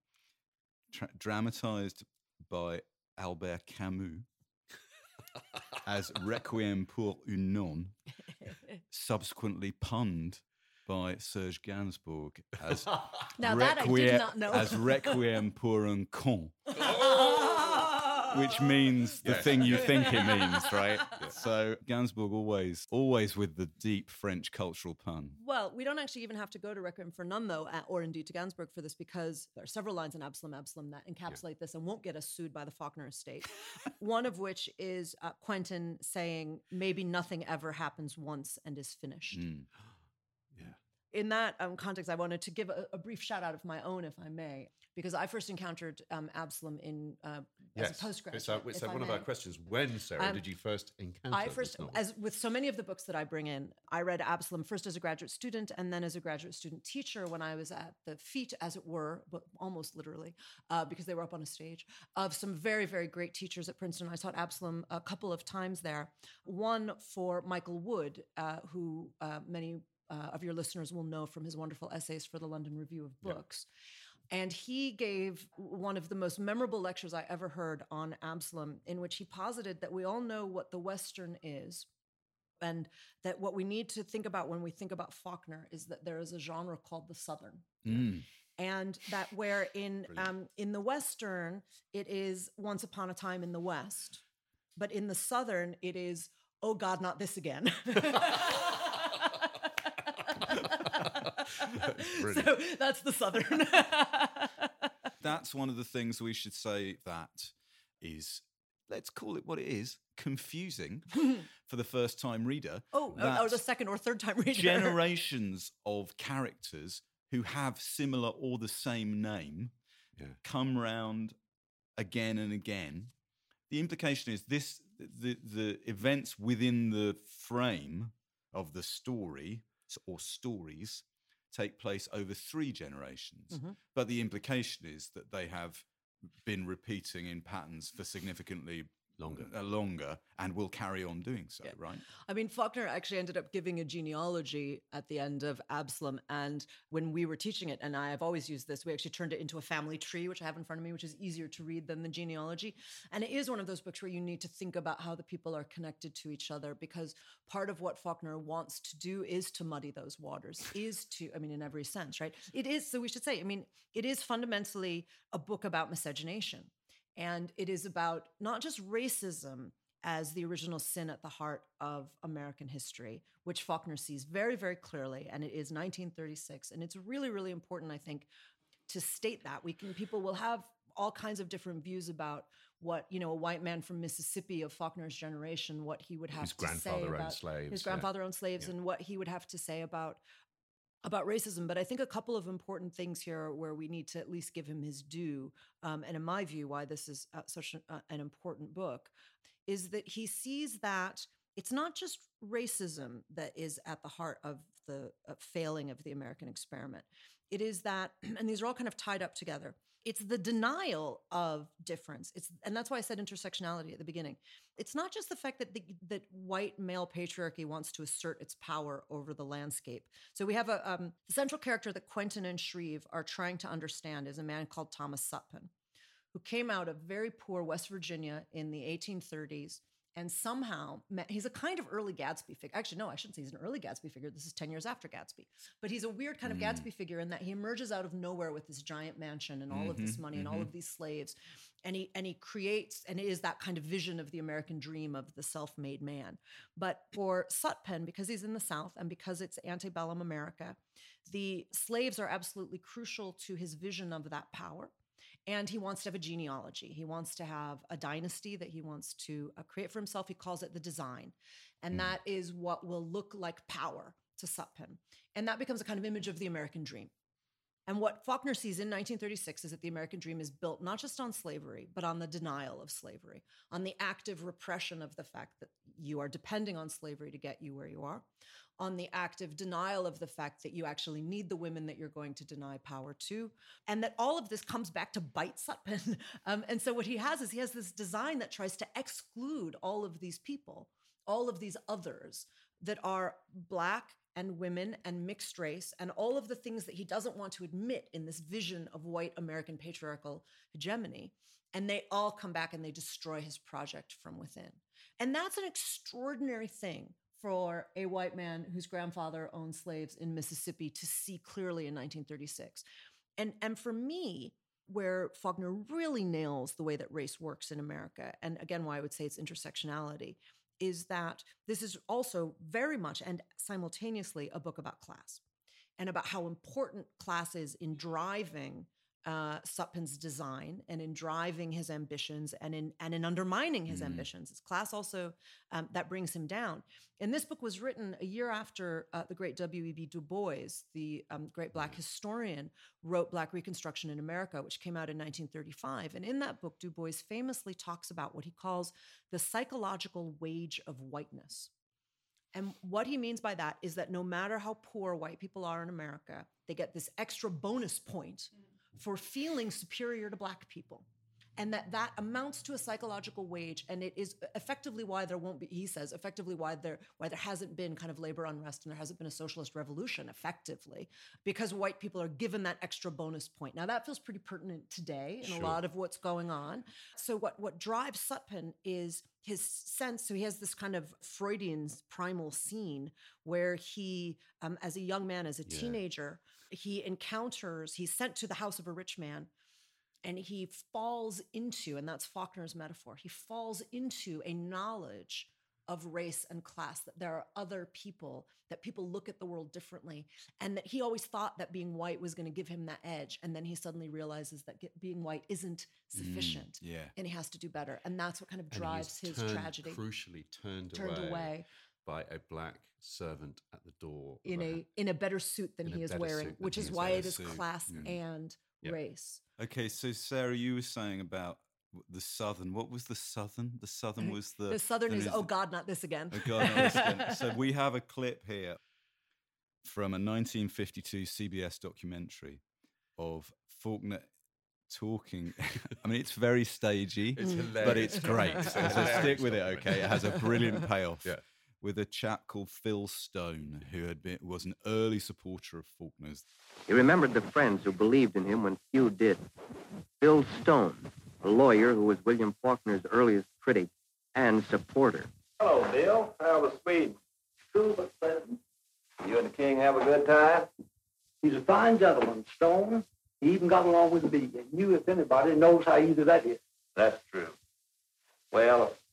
Dramatized by Albert Camus as Requiem pour une nonne, subsequently punned by Serge Gainsbourg as now that I did not know. As Requiem pour un con. Which means the thing you think it means, right? So Gainsbourg always with the deep French cultural pun. Well, we don't actually even have to go to Requiem for a Nun, though, or indeed to Gainsbourg for this, because there are several lines in Absalom that encapsulate this and won't get us sued by the Faulkner estate. One of which is Quentin saying, maybe nothing ever happens once and is finished. In that context, I wanted to give a brief shout out of my own, if I may, because I first encountered Absalom as a postgraduate. So one of our questions: when, Sarah, did you first encounter this novel? As with so many of the books that I bring in, I read Absalom first as a graduate student and then as a graduate student teacher when I was at the feet, as it were, but almost literally, because they were up on a stage, of some very, very great teachers at Princeton. I taught Absalom a couple of times there. One for Michael Wood, who many of your listeners will know from his wonderful essays for the London Review of Books. Yeah. And he gave one of the most memorable lectures I ever heard on Absalom, in which he posited that we all know what the Western is, and that what we need to think about when we think about Faulkner is that there is a genre called the Southern. And that where in the Western, it is once upon a time in the West, but in the Southern, it is, oh God, not this again. So that's the Southern. That's one of the things we should say that is, let's call it what it is, confusing for the first time reader. Or the second or third time reader. Generations of characters who have similar or the same name come round again and again. The implication is the events within the frame of the story or stories take place over 3 generations. But the implication is that they have been repeating in patterns for significantly longer and will carry on doing so, right? I mean, Faulkner actually ended up giving a genealogy at the end of Absalom. And when we were teaching it, and I have always used this, we actually turned it into a family tree, which I have in front of me, which is easier to read than the genealogy. And it is one of those books where you need to think about how the people are connected to each other, because part of what Faulkner wants to do is to muddy those waters, in every sense, right? It is, so we should say, it is fundamentally a book about miscegenation. And it is about not just racism as the original sin at the heart of American history, which Faulkner sees very, very clearly. And it is 1936. And it's really, really important, I think, to state that. People will have all kinds of different views about what, a white man from Mississippi of Faulkner's generation, what he would have to say about his grandfather owned slaves and what he would have to say about racism. But I think a couple of important things here where we need to at least give him his due, and in my view, why this is such an important book, is that he sees that it's not just racism that is at the heart of the failing of the American experiment. It is that, and these are all kind of tied up together, it's the denial of difference. And that's why I said intersectionality at the beginning. It's not just the fact that white male patriarchy wants to assert its power over the landscape. So we have the central character that Quentin and Shreve are trying to understand is a man called Thomas Sutpen, who came out of very poor West Virginia in the 1830s and somehow he's a kind of early Gatsby figure. Actually, no, I shouldn't say he's an early Gatsby figure. This is 10 years after Gatsby. But he's a weird kind of Gatsby figure in that he emerges out of nowhere with this giant mansion and all of this money and all of these slaves. And he creates, and it is that kind of vision of the American dream of the self-made man. But for Sutpen, because he's in the South and because it's antebellum America, the slaves are absolutely crucial to his vision of that power. And he wants to have a genealogy. He wants to have a dynasty that he wants to create for himself. He calls it the design. And that is what will look like power to Sutpen. And that becomes a kind of image of the American dream. And what Faulkner sees in 1936 is that the American dream is built not just on slavery, but on the denial of slavery, on the active repression of the fact that you are depending on slavery to get you where you are, on the active denial of the fact that you actually need the women that you're going to deny power to, and that all of this comes back to bite Sutpen. And so what he has is he has this design that tries to exclude all of these people, all of these others that are Black and women and mixed race and all of the things that he doesn't want to admit in this vision of white American patriarchal hegemony. And they all come back and they destroy his project from within. And that's an extraordinary thing for a white man whose grandfather owned slaves in Mississippi to see clearly in 1936. And for me, where Faulkner really nails the way that race works in America, and again, why I would say it's intersectionality, is that this is also very much and simultaneously a book about class and about how important class is in driving Sutpen's design and in driving his ambitions and in undermining his ambitions. It's class also that brings him down. And this book was written a year after the great W.E.B. Du Bois, the great Black historian, wrote Black Reconstruction in America, which came out in 1935. And in that book, Du Bois famously talks about what he calls the psychological wage of whiteness. And what he means by that is that no matter how poor white people are in America, they get this extra bonus point for feeling superior to Black people. And that amounts to a psychological wage. And it is effectively why there won't be, he says, effectively why there hasn't been kind of labor unrest and there hasn't been a socialist revolution effectively, because white people are given that extra bonus point. Now that feels pretty pertinent today in a lot of what's going on. So what drives Sutpen is his sense, so he has this kind of Freudian primal scene where he, as a young man, as a teenager, he's sent to the house of a rich man, and he falls into, and that's Faulkner's metaphor, he falls into a knowledge of race and class, that there are other people, that people look at the world differently, and that he always thought that being white was going to give him that edge, and then he suddenly realizes that being white isn't sufficient, and he has to do better, and that's what kind of drives his tragedy. Crucially turned away by a Black servant at the door in a better suit than he is wearing, which is why it is class and race. Okay, so Sarah, you were saying about the Southern. What was the Southern? The Southern was the... The Southern is, oh God, not this again. Oh God, not this again. So we have a clip here from a 1952 CBS documentary of Faulkner talking. I mean, it's very stagey, but it's great. So stick with it, okay? It has a brilliant payoff. With a chap called Phil Stone, who was an early supporter of Faulkner's. He remembered the friends who believed in him when few did. Phil Stone, a lawyer who was William Faulkner's earliest critic and supporter. Hello, Bill. How was Sweden? Cool but pleasant. You and the king have a good time? He's a fine gentleman, Stone. He even got along with me, and you, if anybody, knows how easy that is. That's true. Well,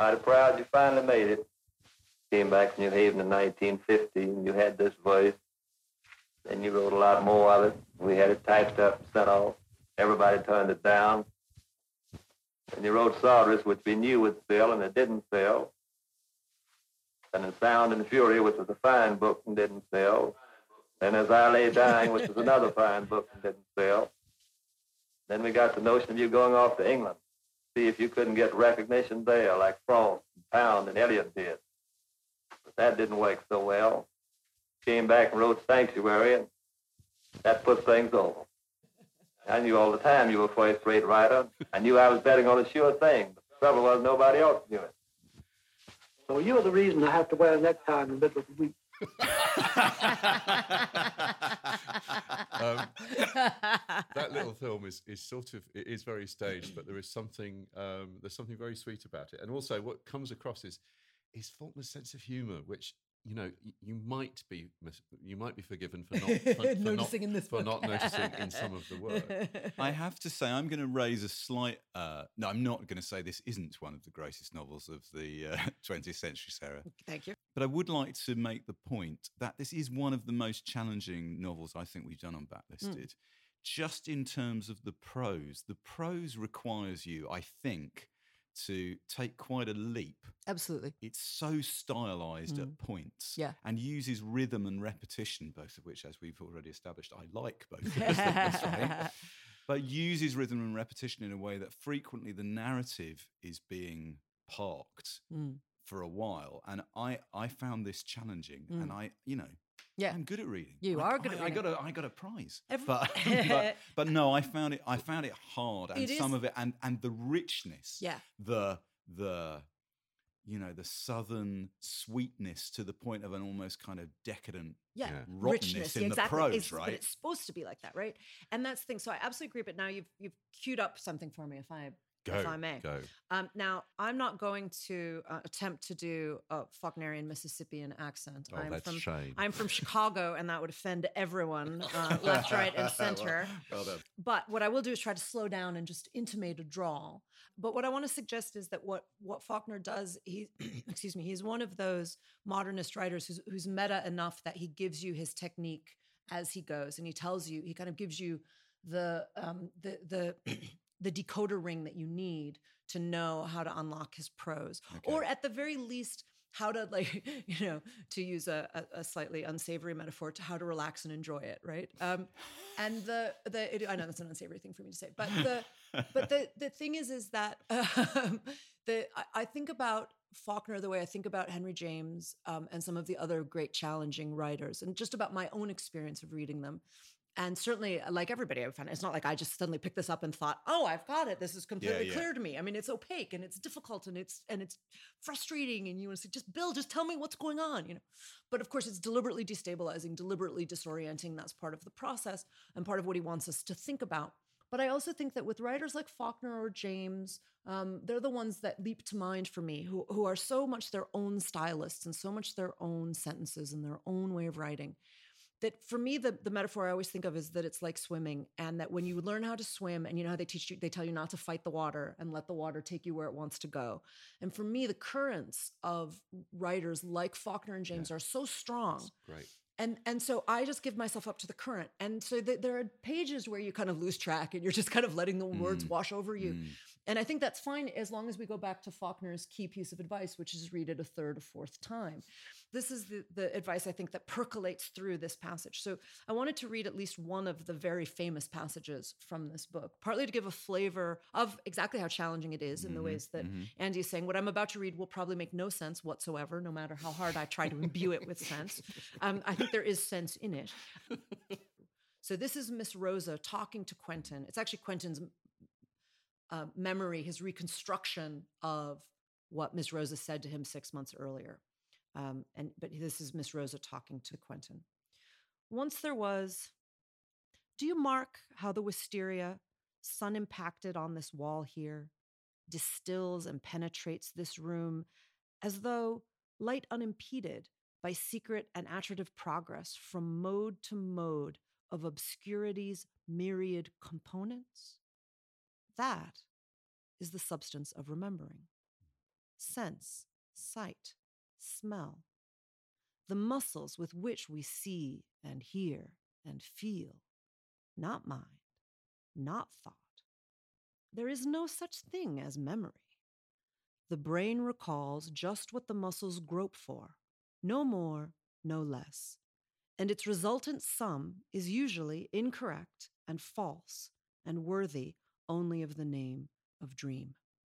Mighty proud you finally made it. Came back from New Haven in 1950, and you had this voice. Then you wrote a lot more of it. We had it typed up and sent off. Everybody turned it down. And you wrote Sawdust, which we knew would sell, and it didn't sell. And then Sound and Fury, which was a fine book and didn't sell. Then As I Lay Dying, which was another fine book and didn't sell. Then we got the notion of you going off to England. See if you couldn't get recognition there like Frost and Pound and Eliot did. But that didn't work so well. Came back and wrote Sanctuary, and that put things over. I knew all the time you were a first-rate writer. I knew I was betting on a sure thing, but the trouble was nobody else knew it. So you're the reason I have to wear a necktie in the middle of the week. That little film is sort of, it is very staged, but there is something there's something very sweet about it. And also what comes across is Faulkner's sense of humour, which you might be forgiven for not noticing in this book. not noticing in some of the work. I have to say, I'm going to raise a slight. No, I'm not going to say this isn't one of the greatest novels of the 20th century, Sarah. Thank you. But I would like to make the point that this is one of the most challenging novels I think we've done on Backlisted. Just in terms of the prose. The prose requires you, I think, to take quite a leap. Absolutely. It's so stylized at points. Yeah. And uses rhythm and repetition, both of which, as we've already established, I like both of those things, right? But uses rhythm and repetition in a way that frequently the narrative is being parked for a while. And I found this challenging. And I'm good at reading. You are good at reading. I got a prize. But no, I found it hard, and some of it, and the richness. Yeah. The southern sweetness to the point of an almost kind of decadent rottenness in the prose, right? But it's supposed to be like that, right? And that's the thing. So I absolutely agree. But now you've queued up something for me, if I may. Go. Now, I'm not going to attempt to do a Faulknerian Mississippian accent. I'm from Chicago, and that would offend everyone, left, right, and center. Well done. But what I will do is try to slow down and just intimate a drawl. But what I want to suggest is that what Faulkner does, he's one of those modernist writers who's meta enough that he gives you his technique as he goes, and he kind of gives you the decoder ring that you need to know how to unlock his prose, or at the very least, how to to use a slightly unsavory metaphor, to how to relax and enjoy it, right? And I know that's an unsavory thing for me to say, but the thing is that I think about Faulkner the way I think about Henry James and some of the other great challenging writers, and just about my own experience of reading them. And certainly, like everybody, I found it's not like I just suddenly picked this up and thought, "Oh, I've got it. This is completely clear to me." I mean, it's opaque and it's difficult and it's frustrating, and you want to say, "Just tell me what's going on," But of course, it's deliberately destabilizing, deliberately disorienting. That's part of the process and part of what he wants us to think about. But I also think that with writers like Faulkner or James, they're the ones that leap to mind for me, who are so much their own stylists and so much their own sentences and their own way of writing. That for me, the metaphor I always think of is that it's like swimming, and that when you learn how to swim, and you know how they tell you not to fight the water and let the water take you where it wants to go. And for me, the currents of writers like Faulkner and James are so strong. That's great. And so I just give myself up to the current. And so there are pages where you kind of lose track and you're just kind of letting the words wash over you. And I think that's fine as long as we go back to Faulkner's key piece of advice, which is read it a third or fourth time. This is the advice I think that percolates through this passage. So I wanted to read at least one of the very famous passages from this book, partly to give a flavor of exactly how challenging it is in the ways that Andy is saying. What I'm about to read will probably make no sense whatsoever, no matter how hard I try to imbue it with sense. I think there is sense in it. So this is Miss Rosa talking to Quentin. It's actually Quentin's memory, his reconstruction of what Miss Rosa said to him 6 months earlier. But this is Miss Rosa talking to Quentin. Once there was, do you mark how the wisteria, sun impacted on this wall here, distills and penetrates this room as though light unimpeded by secret and attritive progress from mode to mode of obscurity's myriad components? That is the substance of remembering. sense, sight, smell. The muscles with which we see and hear and feel, not mind, not thought. There is no such thing as memory. The brain recalls just what the muscles grope for, no more, no less. And its resultant sum is usually incorrect and false and worthy only of the name of dream.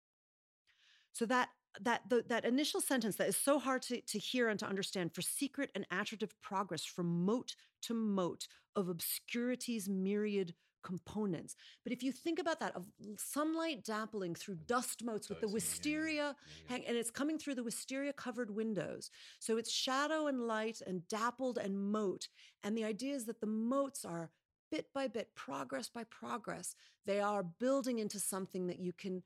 So that initial sentence that is so hard to hear and to understand, for secret and attritive progress from mote to mote of obscurity's myriad components. But if you think about that, of sunlight dappling through dust motes with the wisteria, and it's coming through the wisteria-covered windows. So it's shadow and light and dappled and mote. And the idea is that the motes are bit by bit, progress by progress. They are building into something that you can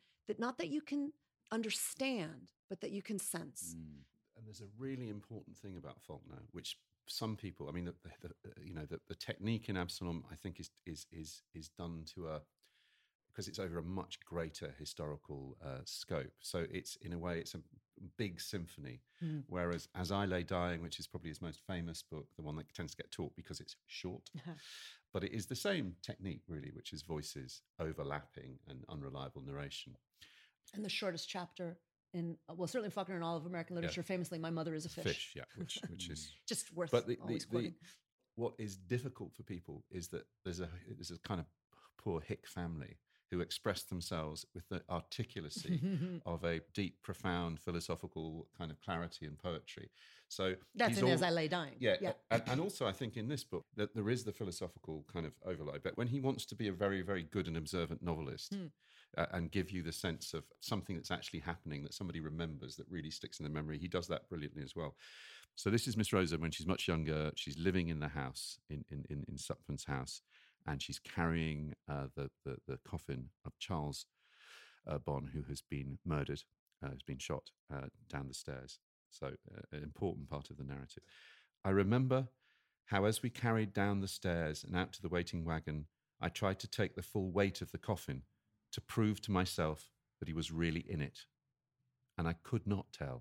understand, but that you can sense. And there's a really important thing about Faulkner, which some people, I mean, the technique in Absalom, I think, is done because it's over a much greater historical scope. So it's, in a way, it's a big symphony. Whereas As I Lay Dying, which is probably his most famous book, the one that tends to get taught because it's short, but it is the same technique, really, which is voices overlapping and unreliable narration. And the shortest chapter in, certainly Faulkner in all of American literature, famously, My Mother is a Fish. Which is just worth always quoting. What is difficult for people is that there's a kind of poor hick family who express themselves with the articulacy of a deep, profound, philosophical kind of clarity and poetry. So that's in As I Lay Dying. Yeah. And also I think in this book that there is the philosophical kind of overlay. But when he wants to be a very, very good and observant novelist and give you the sense of something that's actually happening, that somebody remembers, that really sticks in the memory, he does that brilliantly as well. So this is Miss Rosa when she's much younger. She's living in the house, in Sutpen's house, and she's carrying the coffin of Charles Bonn, who has been murdered, has been shot down the stairs. So an important part of the narrative. I remember how as we carried down the stairs and out to the waiting wagon, I tried to take the full weight of the coffin to prove to myself that he was really in it. And I could not tell.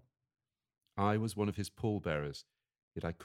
I was one of his pallbearers, yet I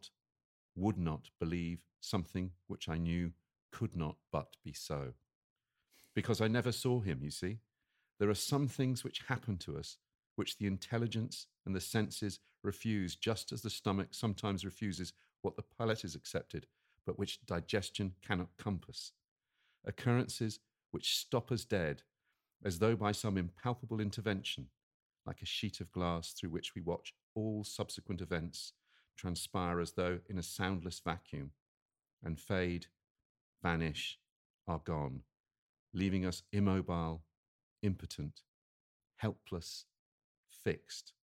would not believe something which I knew could not but be so. Because I never saw him, you see. There are some things which happen to us, which the intelligence and the senses refuse, just as the stomach sometimes refuses what the palate is accepted, but which digestion cannot compass. Occurrences which stop us dead, as though by some impalpable intervention, like a sheet of glass through which we watch all subsequent events transpire as though in a soundless vacuum, and fade, vanish, are gone, leaving us immobile, impotent, helpless, fixed,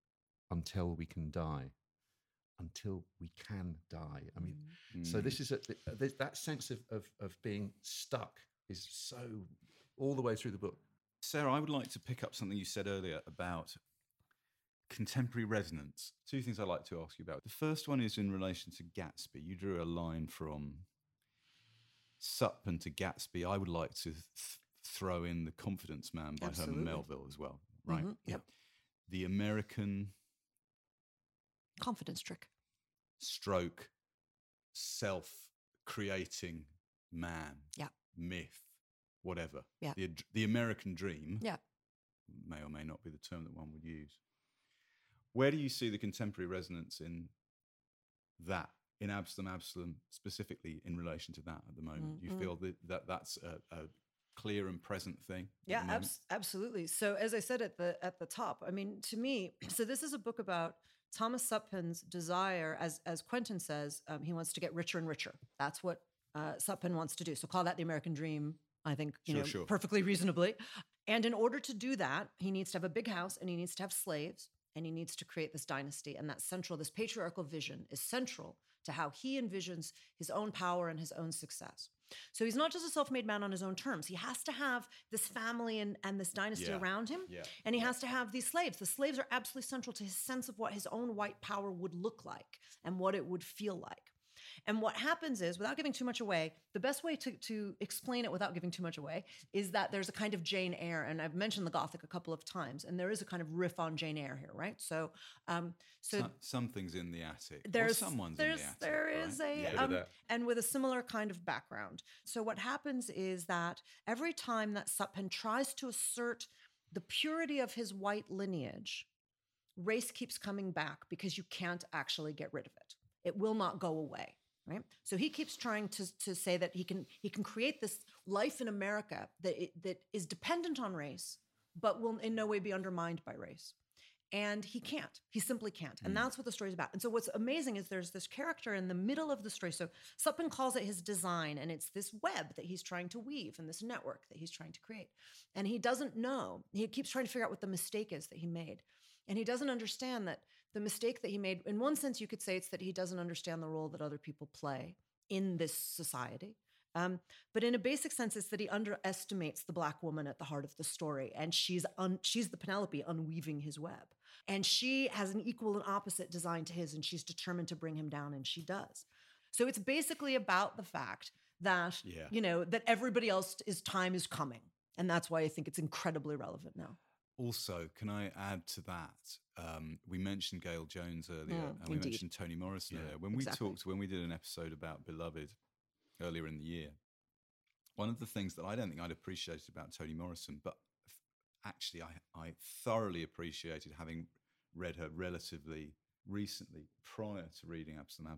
until we can die. Until we can die. I mean, so this is that sense of being stuck is so all the way through the book. Sarah, I would like to pick up something you said earlier about contemporary resonance. Two things I'd like to ask you about. The first one is in relation to Gatsby. You drew a line from Sutpen to Gatsby. I would like to throw in The Confidence Man by Herman Melville as well, right? Yep. The American confidence trick. Stroke, self-creating man, myth, whatever. Yeah. The American dream may or may not be the term that one would use. Where do you see the contemporary resonance in that, in Absalom specifically in relation to that at the moment? Do you feel that that's a clear and present thing? Yeah, absolutely. So as I said at the top, I mean, to me, so this is a book about Thomas Sutpen's desire, as Quentin says, he wants to get richer and richer. That's what Sutpen wants to do. So call that the American dream, I think, sure. Perfectly reasonably. And in order to do that, he needs to have a big house and he needs to have slaves and he needs to create this dynasty. And that's central. This patriarchal vision is central to how he envisions his own power and his own success. So he's not just a self-made man on his own terms. He has to have this family and this dynasty around him. Yeah. And he has to have these slaves. The slaves are absolutely central to his sense of what his own white power would look like and what it would feel like. And what happens is, without giving too much away, the best way to explain it without giving too much away is that there's a kind of Jane Eyre, and I've mentioned the Gothic a couple of times, and there is a kind of riff on Jane Eyre here, right? So something's in the attic. There's or someone's in the attic. There is right? and with a similar kind of background. So what happens is that every time that Sutpen tries to assert the purity of his white lineage, race keeps coming back because you can't actually get rid of it. It will not go away, right? So he keeps trying to say that he can create this life in America that is dependent on race, but will in no way be undermined by race. And he can't. He simply can't. And that's what the story's about. And so what's amazing is there's this character in the middle of the story. So Sutpen calls it his design, and it's this web that he's trying to weave and this network that he's trying to create. And he doesn't know. He keeps trying to figure out what the mistake is that he made. And he doesn't understand that the mistake that he made, in one sense, you could say it's that he doesn't understand the role that other people play in this society. But in a basic sense, it's that he underestimates the Black woman at the heart of the story. And she's the Penelope unweaving his web. And she has an equal and opposite design to his, and she's determined to bring him down, and she does. So it's basically about the fact that, that everybody else's time is coming. And that's why I think it's incredibly relevant now. Also, can I add to that? We mentioned Gail Jones earlier, and we mentioned Toni Morrison earlier. When we did an episode about Beloved earlier in the year, one of the things that I don't think I'd appreciated about Toni Morrison, but actually I thoroughly appreciated, having read her relatively recently prior to reading Absalom,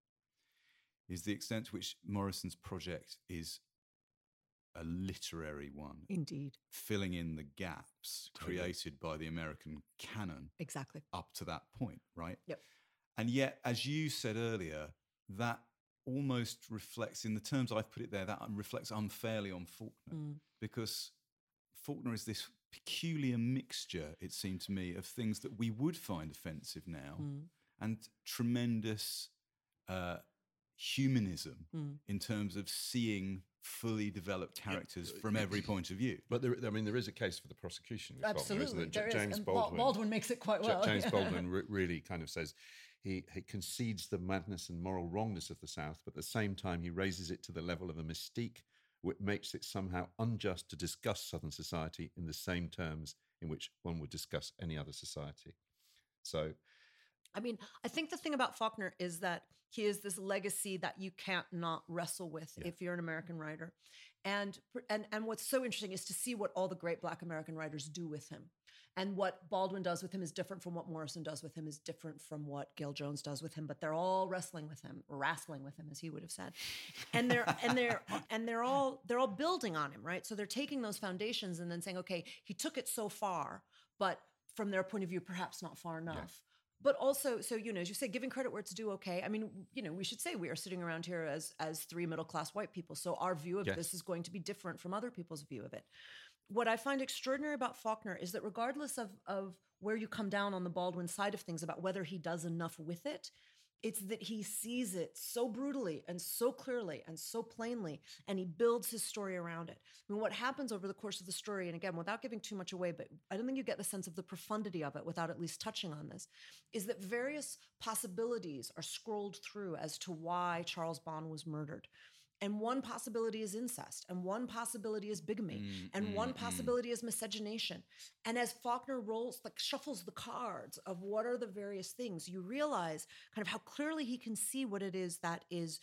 is the extent to which Morrison's project is a literary one. Indeed. Filling in the gaps created by the American canon. Exactly. Up to that point, right? Yep. And yet, as you said earlier, that almost reflects, in the terms I've put it there, that reflects unfairly on Faulkner. Because Faulkner is this peculiar mixture, it seemed to me, of things that we would find offensive now and tremendous humanism in terms of seeing fully developed characters from every point of view. But there is a case for the prosecution. Absolutely. Faulkner, James Baldwin. Baldwin makes it quite well. James Baldwin really kind of says he concedes the madness and moral wrongness of the South, but at the same time he raises it to the level of a mystique which makes it somehow unjust to discuss Southern society in the same terms in which one would discuss any other society. So, I mean, I think the thing about Faulkner is that he is this legacy that you can't not wrestle with if you're an American writer. And what's so interesting is to see what all the great Black American writers do with him. And what Baldwin does with him is different from what Morrison does with him, is different from what Gail Jones does with him, but they're all wrestling with him, as he would have said. And they're all building on him, right? So they're taking those foundations and then saying, okay, he took it so far, but from their point of view, perhaps not far enough. Yeah. But also, so, as you say, giving credit where it's due, okay. I mean, we should say we are sitting around here as three middle-class white people. So our view of this is going to be different from other people's view of it. What I find extraordinary about Faulkner is that regardless of where you come down on the Baldwin side of things about whether he does enough with it, it's that he sees it so brutally and so clearly and so plainly, and he builds his story around it. I mean, what happens over the course of the story, and again, without giving too much away, but I don't think you get the sense of the profundity of it without at least touching on this, is that various possibilities are scrolled through as to why Charles Bond was murdered. And one possibility is incest, and one possibility is bigamy, and one possibility is miscegenation. And as Faulkner shuffles the cards of what are the various things, you realize kind of how clearly he can see what it is that is,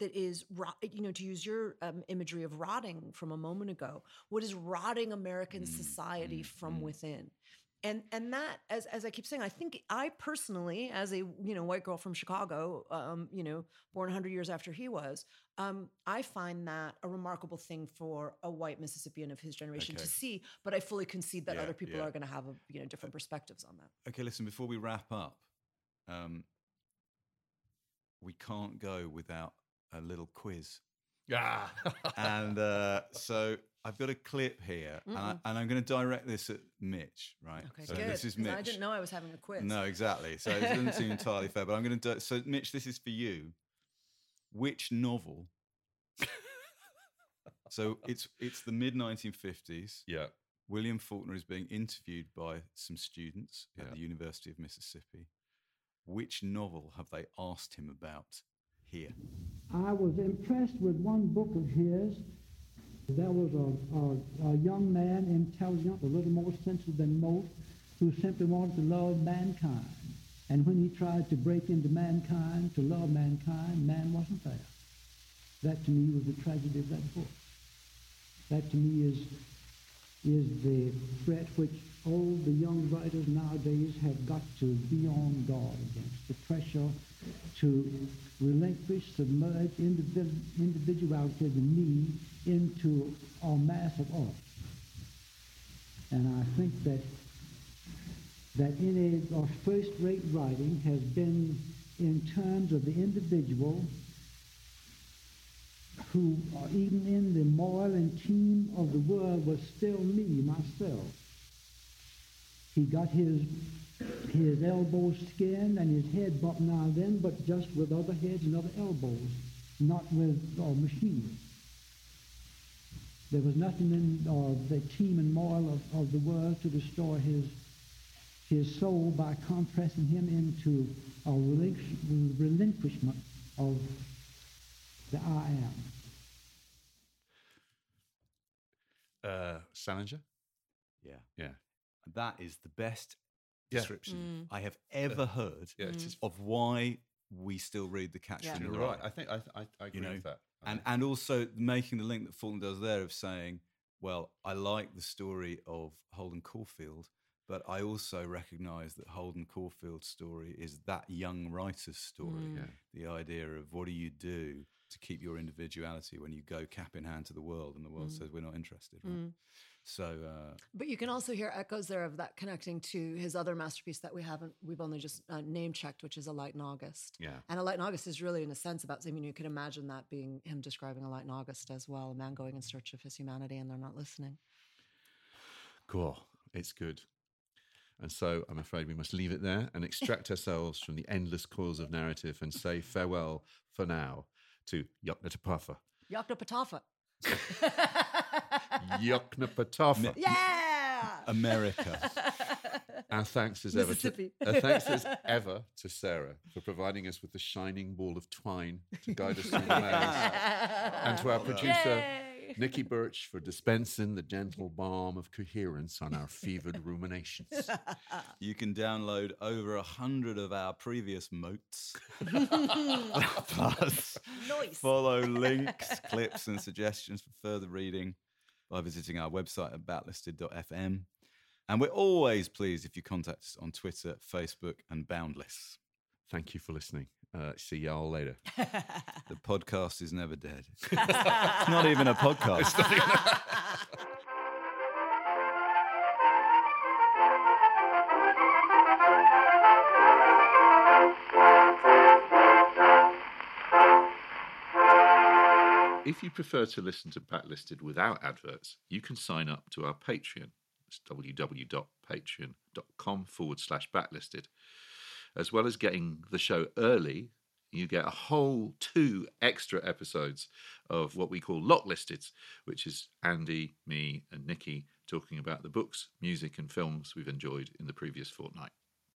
to use your imagery of rotting from a moment ago, what is rotting American society from within. And that, as I keep saying, I think I personally, as a white girl from Chicago, born 100 years after he was, I find that a remarkable thing for a white Mississippian of his generation to see. But I fully concede that other people are going to have different perspectives on that. Okay, listen. Before we wrap up, we can't go without a little quiz. Yeah. And so I've got a clip here, and I'm going to direct this at Mitch, right? Okay, so good. This is Mitch. I didn't know I was having a quiz. No, exactly. So it doesn't seem entirely fair, but I'm going to so Mitch, this is for you. Which novel? So it's the mid-1950s. Yeah. William Faulkner is being interviewed by some students at the University of Mississippi. Which novel have they asked him about? here. I was impressed with one book of his. There was a young man, intelligent, a little more sensitive than most, who simply wanted to love mankind. And when he tried to break into mankind, to love mankind, man wasn't there. That to me was the tragedy of that book. That to me is the threat which all the young writers nowadays have got to be on guard against, the pressure to relinquish, submerge individuality of the me into a mass of art. And I think that any first-rate writing has been in terms of the individual who, even in the moil and team of the world, was still me, myself. He got his elbows skinned and his head bumped now and then, but just with other heads and other elbows, not with machinery. There was nothing in the team and moil of the world to destroy his soul by compressing him into a relinquishment of the I am. Salinger? Yeah. Yeah. That is the best description I have ever heard of why we still read The Catcher in the Rye. Right. I think I agree with that. And also making the link that Fulton does there of saying, well, I like the story of Holden Caulfield, but I also recognise that Holden Caulfield's story is that young writer's story. The idea of what do you do to keep your individuality when you go cap in hand to the world and the world says we're not interested, right? So, but you can also hear echoes there of that connecting to his other masterpiece that we've only just name checked, which is A Light in August. Yeah. And A Light in August is really, in a sense, about, I mean, you can imagine that being him describing a light in August as well, a man going in search of his humanity and they're not listening. Cool. It's good. And so I'm afraid we must leave it there and extract ourselves from the endless coils of narrative and say farewell for now to Yoknapatawpha. Yoknapatawpha. Yoknapatawpha. Yeah! America. Our thanks as ever to Sarah for providing us with the shining ball of twine to guide us through the maze, and to our producer Nikki Birch for dispensing the gentle balm of coherence on our fevered ruminations. You can download over 100 of our previous motes. Plus, follow links, clips, and suggestions for further reading by visiting our website at backlisted.fm. And we're always pleased if you contact us on Twitter, Facebook, and Boundless. Thank you for listening. See y'all later. The podcast is never dead. It's not even a podcast. If you prefer to listen to Backlisted without adverts, you can sign up to our Patreon. It's www.patreon.com/backlisted. As well as getting the show early, you get a whole 2 extra episodes of what we call Locklisted, which is Andy, me, and Nikki talking about the books, music, and films we've enjoyed in the previous fortnight.